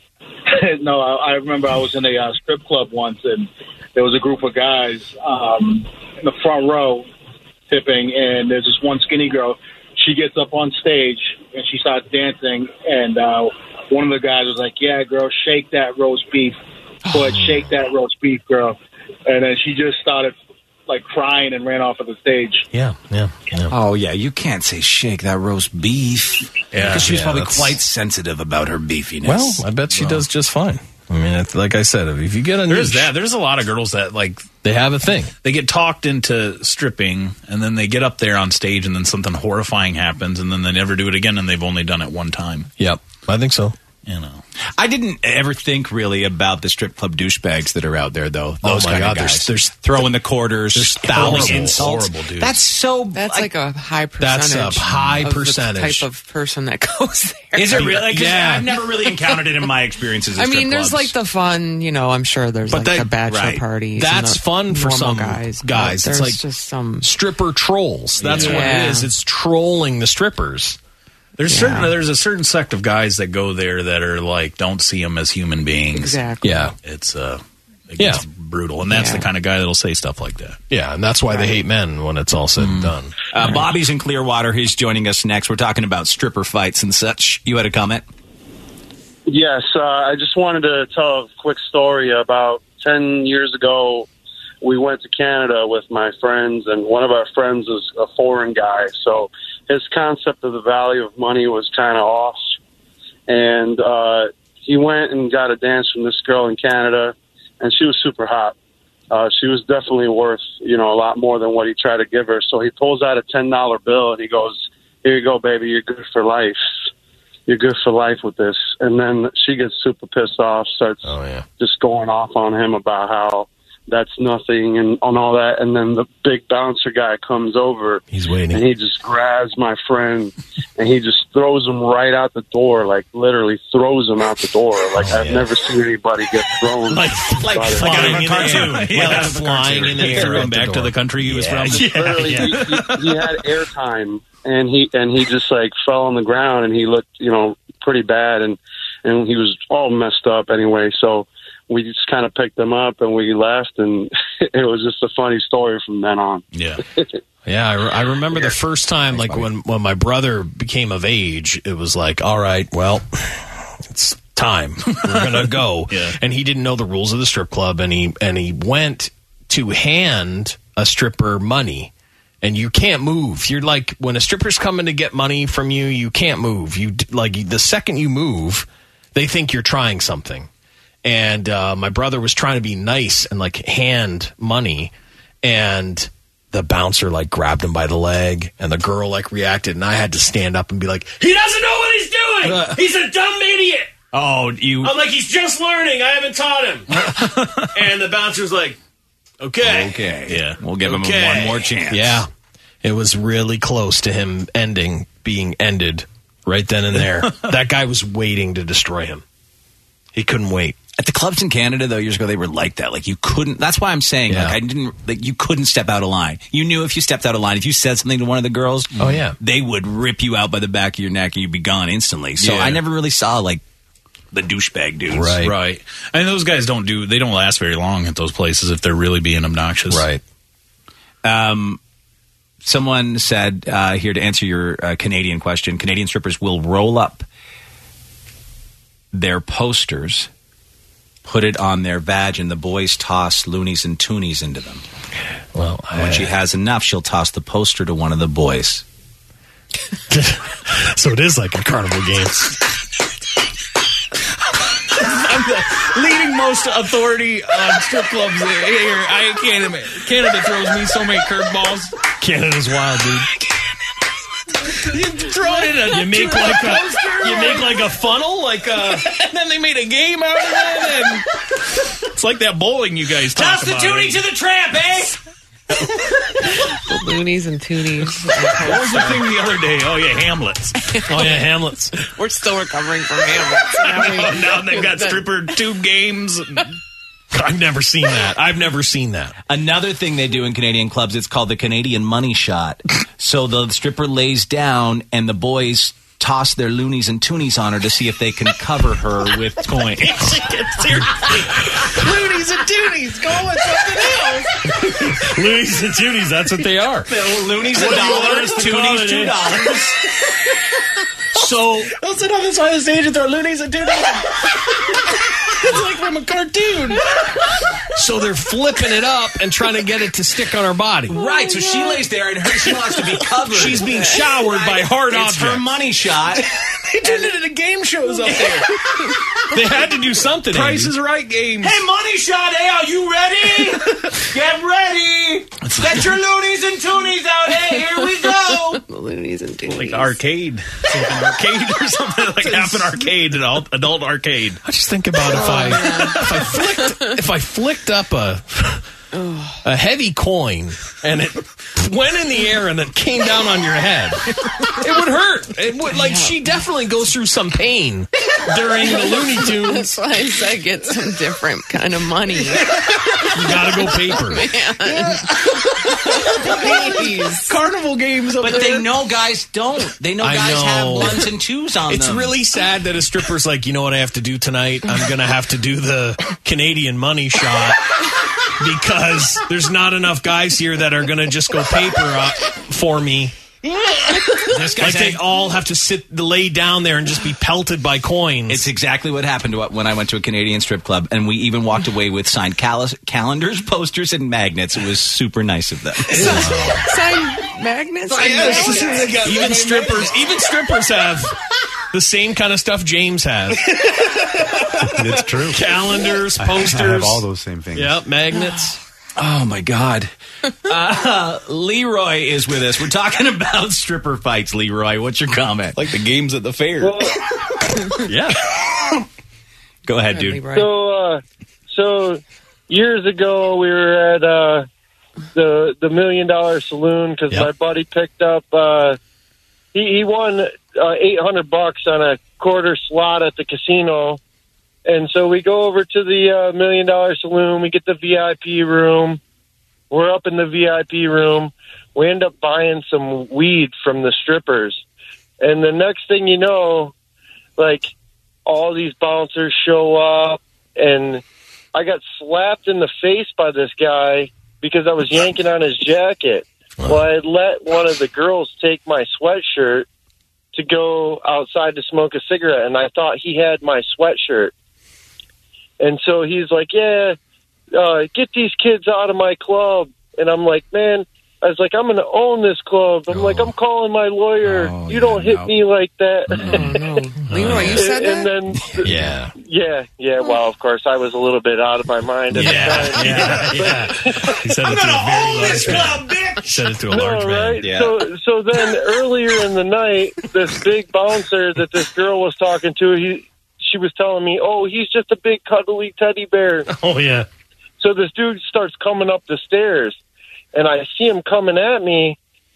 No, I remember I was in a strip club once, and there was a group of guys in the front row tipping, and there's this one skinny girl. She gets up on stage, and she starts dancing, and one of the guys was like, yeah, girl, shake that roast beef. But shake that roast beef, girl. And then she just started, like, crying and ran off of the stage. Yeah. Oh, yeah, you can't say shake that roast beef. Yeah, because she's probably that's quite sensitive about her beefiness. Well, I bet she does just fine. I mean, it's, like I said, if you get a there's that. There's a lot of girls that, like, they have a thing. They get talked into stripping, and then they get up there on stage, and then something horrifying happens, and then they never do it again, and they've only done it one time. Yep, I think so. You know, I didn't ever think really about the strip club douchebags that are out there, though. Those my kind God, of guys. there's throwing the quarters, spouting insults. Horrible dudes. That's like a high percentage. That's a high percentage. The type of person that goes there. Is it really? Yeah. I've never really encountered it in my experiences. I mean, there's like the fun, I'm sure there's But like the bachelor parties. That's fun for some guys. It's like just some stripper trolls. That's what it is. It's trolling the strippers. There's a certain sect of guys that go there that are like, don't see them as human beings. Exactly. Yeah. It gets brutal, and that's the kind of guy that'll say stuff like that. Yeah, and that's why they hate men when it's all said and done. Bobby's in Clearwater. He's joining us next. We're talking about stripper fights and such. You had a comment? Yes, I just wanted to tell a quick story. About 10 years ago, we went to Canada with my friends, and one of our friends is a foreign guy, so his concept of the value of money was kind of off. And he went and got a dance from this girl in Canada, and she was super hot. She was definitely worth, a lot more than what he tried to give her. So he pulls out a $10 bill, and he goes, here you go, baby, you're good for life. You're good for life with this. And then she gets super pissed off, starts just going off on him about how that's nothing and on all that. And then the big bouncer guy comes over. He's waiting. And he just grabs my friend and he just throws him right out the door, like literally throws him out the door. Like I've never seen anybody get thrown. like out of a cartoon. Yeah, like flying in the air. Threw him back to the country he was from. Literally, he had airtime and he just like fell on the ground and he looked, pretty bad and he was all messed up anyway. So we just kind of picked them up and we left, and it was just a funny story from then on. Yeah. Yeah, I remember the first time, like when my brother became of age, it was like, all right, well, it's time. We're gonna go. And he didn't know the rules of the strip club, and he went to hand a stripper money. And you can't move. You're like, when a stripper's coming to get money from you, you can't move. You like the second you move, they think you're trying something. And my brother was trying to be nice and like hand money, and the bouncer like grabbed him by the leg, and the girl like reacted, and I had to stand up and be like, he doesn't know what he's doing. He's a dumb idiot. I'm like, he's just learning. I haven't taught him. And the bouncer's like, okay. Yeah, we'll give him one more chance. Yeah. It was really close to him being ended right then and there. That guy was waiting to destroy him. He couldn't wait. At the clubs in Canada, though, years ago, they were like that. Like, you couldn't. That's why I'm saying, you couldn't step out of line. You knew if you stepped out of line, if you said something to one of the girls, they would rip you out by the back of your neck and you'd be gone instantly. So I never really saw, like, the douchebag dudes. Right. And those guys don't last very long at those places if they're really being obnoxious. Right. Someone said here to answer your Canadian question, Canadian strippers will roll up their posters, put it on their vag, and the boys toss loonies and toonies into them. Well, when she has enough, she'll toss the poster to one of the boys. So it is like a carnival game. I'm the leading most authority on strip clubs here. Canada throws me so many curveballs. Canada's wild, dude. You throw it in you make like a funnel, and then they made a game out of it, and it's like that bowling you guys talk about. Toss the toonie to the tramp, eh? The loonies and toonies. What was the thing the other day? Oh, yeah, Hamlets. Hamlets. We're still recovering from Hamlets. Now they've got stripper tube games. I've never seen that. Another thing they do in Canadian clubs, it's called the Canadian money shot. So the stripper lays down and the boys toss their loonies and toonies on her to see if they can cover her with coins. Loonies and toonies, go with something else. Loonies and toonies, that's what they are. Loonies $1, toonies $2. So they'll sit on the side of the stage and throw loonies and toonies. It's like from a cartoon. So they're flipping it up and trying to get it to stick on her body. Right, so she lays there and she wants to be covered. She's being showered by hard objects. It's her money shot. They turned it into game shows up there. They had to do something. Price is Right games. Hey, money shot, hey, are you ready? Get ready. Get your loonies and toonies out, hey, here we go. Loonies and toonies. Like arcade. An arcade or something, like half an arcade, an adult arcade. I just think about if I flicked up a heavy coin and it went in the air and it came down on your head, it would hurt. It would, she definitely goes through some pain during the Looney Tunes. That's why I said get some different kind of money. You gotta go paper. Please. Carnival games up but there. They know guys don't. They know guys have ones and twos on It's them. really sad that a stripper's like, you know what I have to do tonight? I'm going to have to do the Canadian money shot because there's not enough guys here that are going to just go paper up for me. They all have to lay down there and just be pelted by coins. It's exactly what happened when I went to a Canadian strip club, and we even walked away with signed calendars, posters, and magnets. It was super nice of them. Signed magnets? Even strippers have the same kind of stuff James has. It's true. Calendars, posters. I have all those same things. Yep, magnets. Oh, my God. Leroy is with us. We're talking about stripper fights, Leroy. What's your comment? Like the games at the fair. Yeah. Go ahead, dude. So years ago, we were at the $1 Million Saloon because my buddy picked up, he won $800 on a quarter slot at the casino. And so we go over to the $1 Million Saloon. We get the VIP room. We're up in the VIP room. We end up buying some weed from the strippers. And the next thing you know, all these bouncers show up. And I got slapped in the face by this guy because I was yanking on his jacket. Well, I had let one of the girls take my sweatshirt to go outside to smoke a cigarette. And I thought he had my sweatshirt. And so he's like, get these kids out of my club. And I'm like, man, I was like, I'm going to own this club. I'm like, I'm calling my lawyer. You don't hit me like that. No. Leroy, you said that? And then, yeah. Well, of course, I was a little bit out of my mind at the time. Yeah. He said it to a very large man. Bitch! He said it to a large man. Right? Yeah. So then earlier in the night, this big bouncer that this girl was talking to, she was telling me, he's just a big cuddly teddy bear. Oh, yeah. So this dude starts coming up the stairs, and I see him coming at me,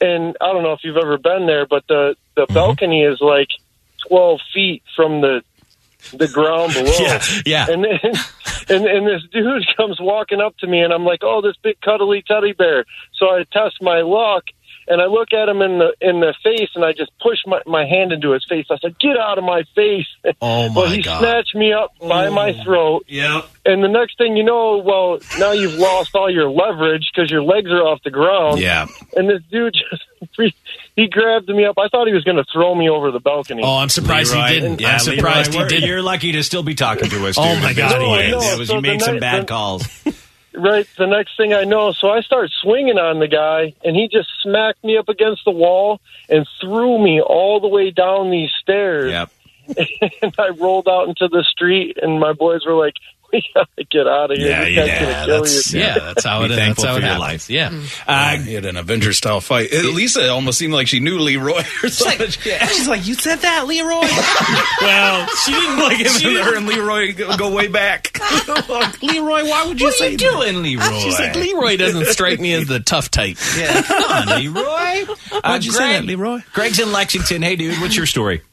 And I don't know if you've ever been there, but the balcony is like 12 feet from the ground below. Yeah. And this dude comes walking up to me, and I'm like, oh, this big cuddly teddy bear. So I test my luck, and I look at him in the face, and I just push my hand into his face. I said, get out of my face. Oh, my Well, he God. snatched me up by my throat. Yep. And the next thing you know, well, now you've lost all your leverage because your legs are off the ground. Yeah. And this dude just, he grabbed me up. I thought he was going to throw me over the balcony. Oh, I'm surprised he didn't. I'm surprised he didn't. You're lucky to still be talking to us. Oh, dude. my God, he is. It was, So you made the some night- bad calls. Right, the next thing I know, so I start swinging on the guy, and he just smacked me up against the wall and threw me all the way down these stairs. Yep. And I rolled out into the street, and my boys were like, we gotta get out of here. This guy's gonna kill you. That's how it Be is. thankful That's how for it your happens. life. Yeah. He had an Avenger-style fight. Lisa almost seemed like she knew Leroy or something. She's like, you said that, Leroy? Well, she didn't like her and Leroy go way back. Leroy, why would you What are say you doing, Leroy? She's like, Leroy doesn't strike me as the tough type. Yeah, come on, Leroy. Why'd you say that, Leroy? Greg's in Lexington. Hey, dude, what's your story?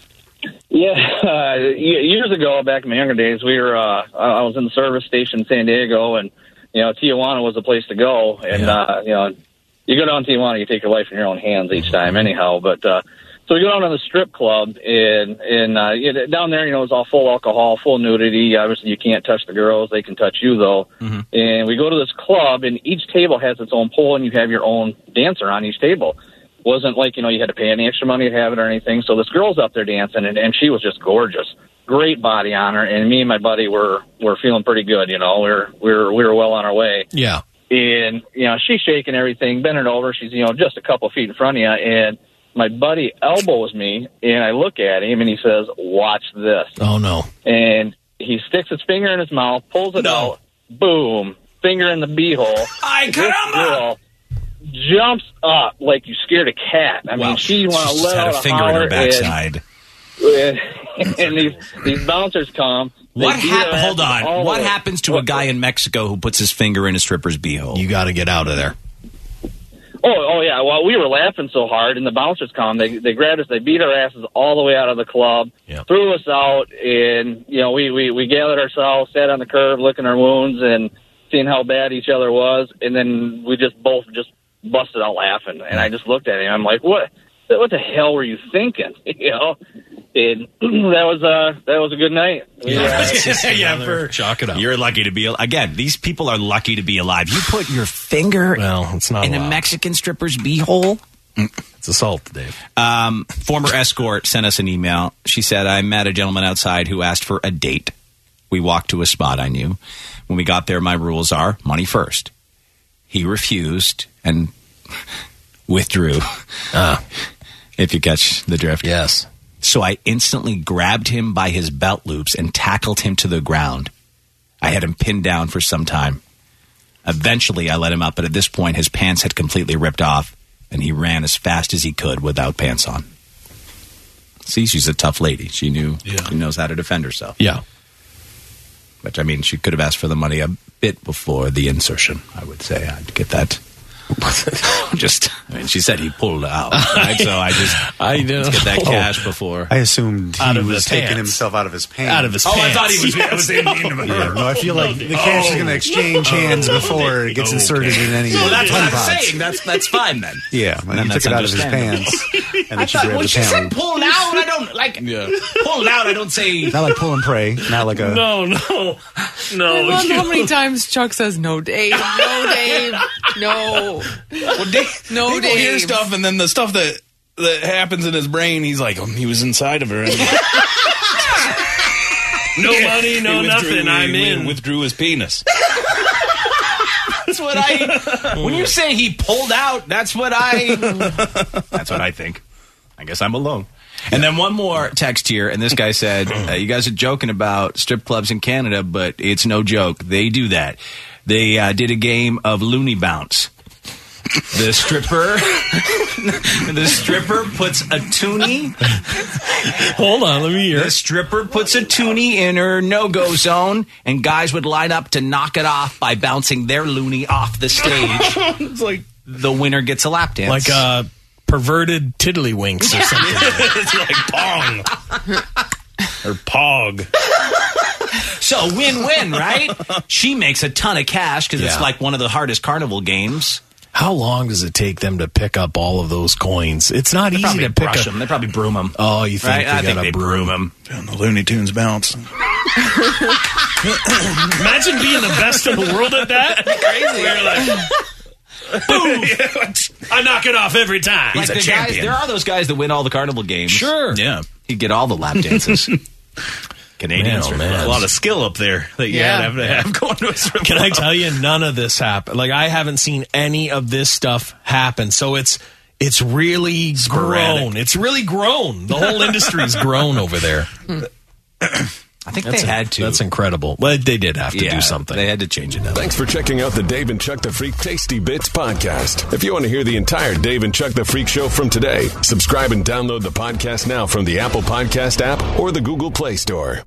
Yeah, years ago, back in my younger days, we were. I was in the service station in San Diego, and Tijuana was the place to go. And you go down to Tijuana, you take your life in your own hands each time, anyhow. But so we go down to the strip club, and down there, it's all full alcohol, full nudity. Obviously, you can't touch the girls; they can touch you, though. Mm-hmm. And we go to this club, and each table has its own pole, and you have your own dancer on each table. Wasn't like, you had to pay any extra money to have it or anything. So this girl's up there dancing, and she was just gorgeous. Great body on her, and me and my buddy were feeling pretty good, We were well on our way. Yeah. And, she's shaking everything, bending over. She's, just a couple feet in front of you. And my buddy elbows me, and I look at him, and he says, watch this. Oh, no. And he sticks his finger in his mouth, pulls it out, boom, finger in the beehole. Ay, caramba! Jumps up like you scared a cat. I mean, she want to let out a finger in her backside. And these bouncers come. What happened? Hold on. What happens to a guy in Mexico who puts his finger in a stripper's beehole? You got to get out of there. Oh yeah. Well, we were laughing so hard, and the bouncers come. They grabbed us. They beat our asses all the way out of the club. Yep. Threw us out, and we gathered ourselves, sat on the curb, licking our wounds, and seeing how bad each other was. And then we both busted out laughing, and I just looked at him. I'm like, what the hell were you thinking? And that was a good night. Chalk it up. You're lucky to be again. These people are lucky to be alive. You put your finger it's not in allowed. a Mexican stripper's beehole. It's assault, Dave. Former escort sent us an email. She said, I met a gentleman outside who asked for a date. We walked to a spot I knew. When we got there, my rules are money first. He refused and withdrew. If you catch the drift. Yes. So I instantly grabbed him by his belt loops and tackled him to the ground. I had him pinned down for some time. Eventually, I let him up, but at this point, his pants had completely ripped off, and he ran as fast as he could without pants on. See, she's a tough lady. She knows how to defend herself. Yeah. But, I mean, she could have asked for the money a bit before the insertion, I would say. I'd get that. She said he pulled out, right? So I know. Let's get that cash before. I assumed he was taking himself out of his pants. Out of his pants. I thought he was in her. Yeah, no, I feel like the cash is going to exchange hands before it gets inserted in any Well, that's what I'm pods. saying. That's fine then. Yeah, and he took it out of his pants, and then she grabbed the she said pants. pull out, I don't like pull out. I don't say Not like pull and pray, not like a... No. I love how many times Chuck says, no, Dave, no, Dave, no. Well, Dave hear Dave. stuff, and then the stuff that happens in his brain, he's like, he was inside of her. And No money, no nothing. I'm in. Withdrew his penis. That's what when you say he pulled out, that's what I think. I guess I'm alone. And then one more text here, and this guy said, you guys are joking about strip clubs in Canada, but it's no joke. They do that. They did a game of Looney Bounce. The stripper puts a toonie. Hold on, let me hear. The stripper puts a toonie in her no-go zone, and guys would line up to knock it off by bouncing their loony off the stage. It's like the winner gets a lap dance. Like a perverted tiddlywinks or something. It's like Pong. Or Pog. So win-win, right? She makes a ton of cash because it's like one of the hardest carnival games. How long does it take them to pick up all of those coins? It's not easy to pick up. Them. They probably broom them. Oh, you think right? I think they broom them. And the Looney Tunes bounce. Imagine being the best in the world at that. Crazy. We're like, boom! I knock it off every time. He's a champion. There are those guys that win all the carnival games. Sure. Yeah. He'd get all the lap dances. Canadians are a lot of skill up there that you have to have going to a strip club. Can I tell you, none of this happened. Like, I haven't seen any of this stuff happen. So it's really grown. It's really grown. The whole industry's grown over there. I think they had to. That's incredible. Well, they did have to do something. They had to change it up. Thanks for checking out the Dave and Chuck the Freak Tasty Bits podcast. If you want to hear the entire Dave and Chuck the Freak show from today, subscribe and download the podcast now from the Apple Podcast app or the Google Play Store.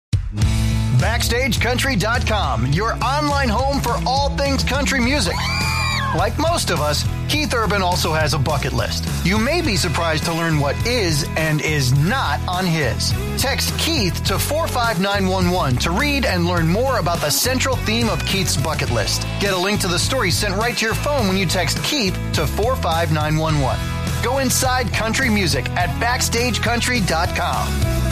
BackstageCountry.com, your online home for all things country music. Like most of us, Keith Urban also has a bucket list. You may be surprised to learn what is and is not on his. Text Keith to 45911 to read and learn more about the central theme of Keith's bucket list. Get a link to the story sent right to your phone when you text Keith to 45911. Go inside country music at BackstageCountry.com.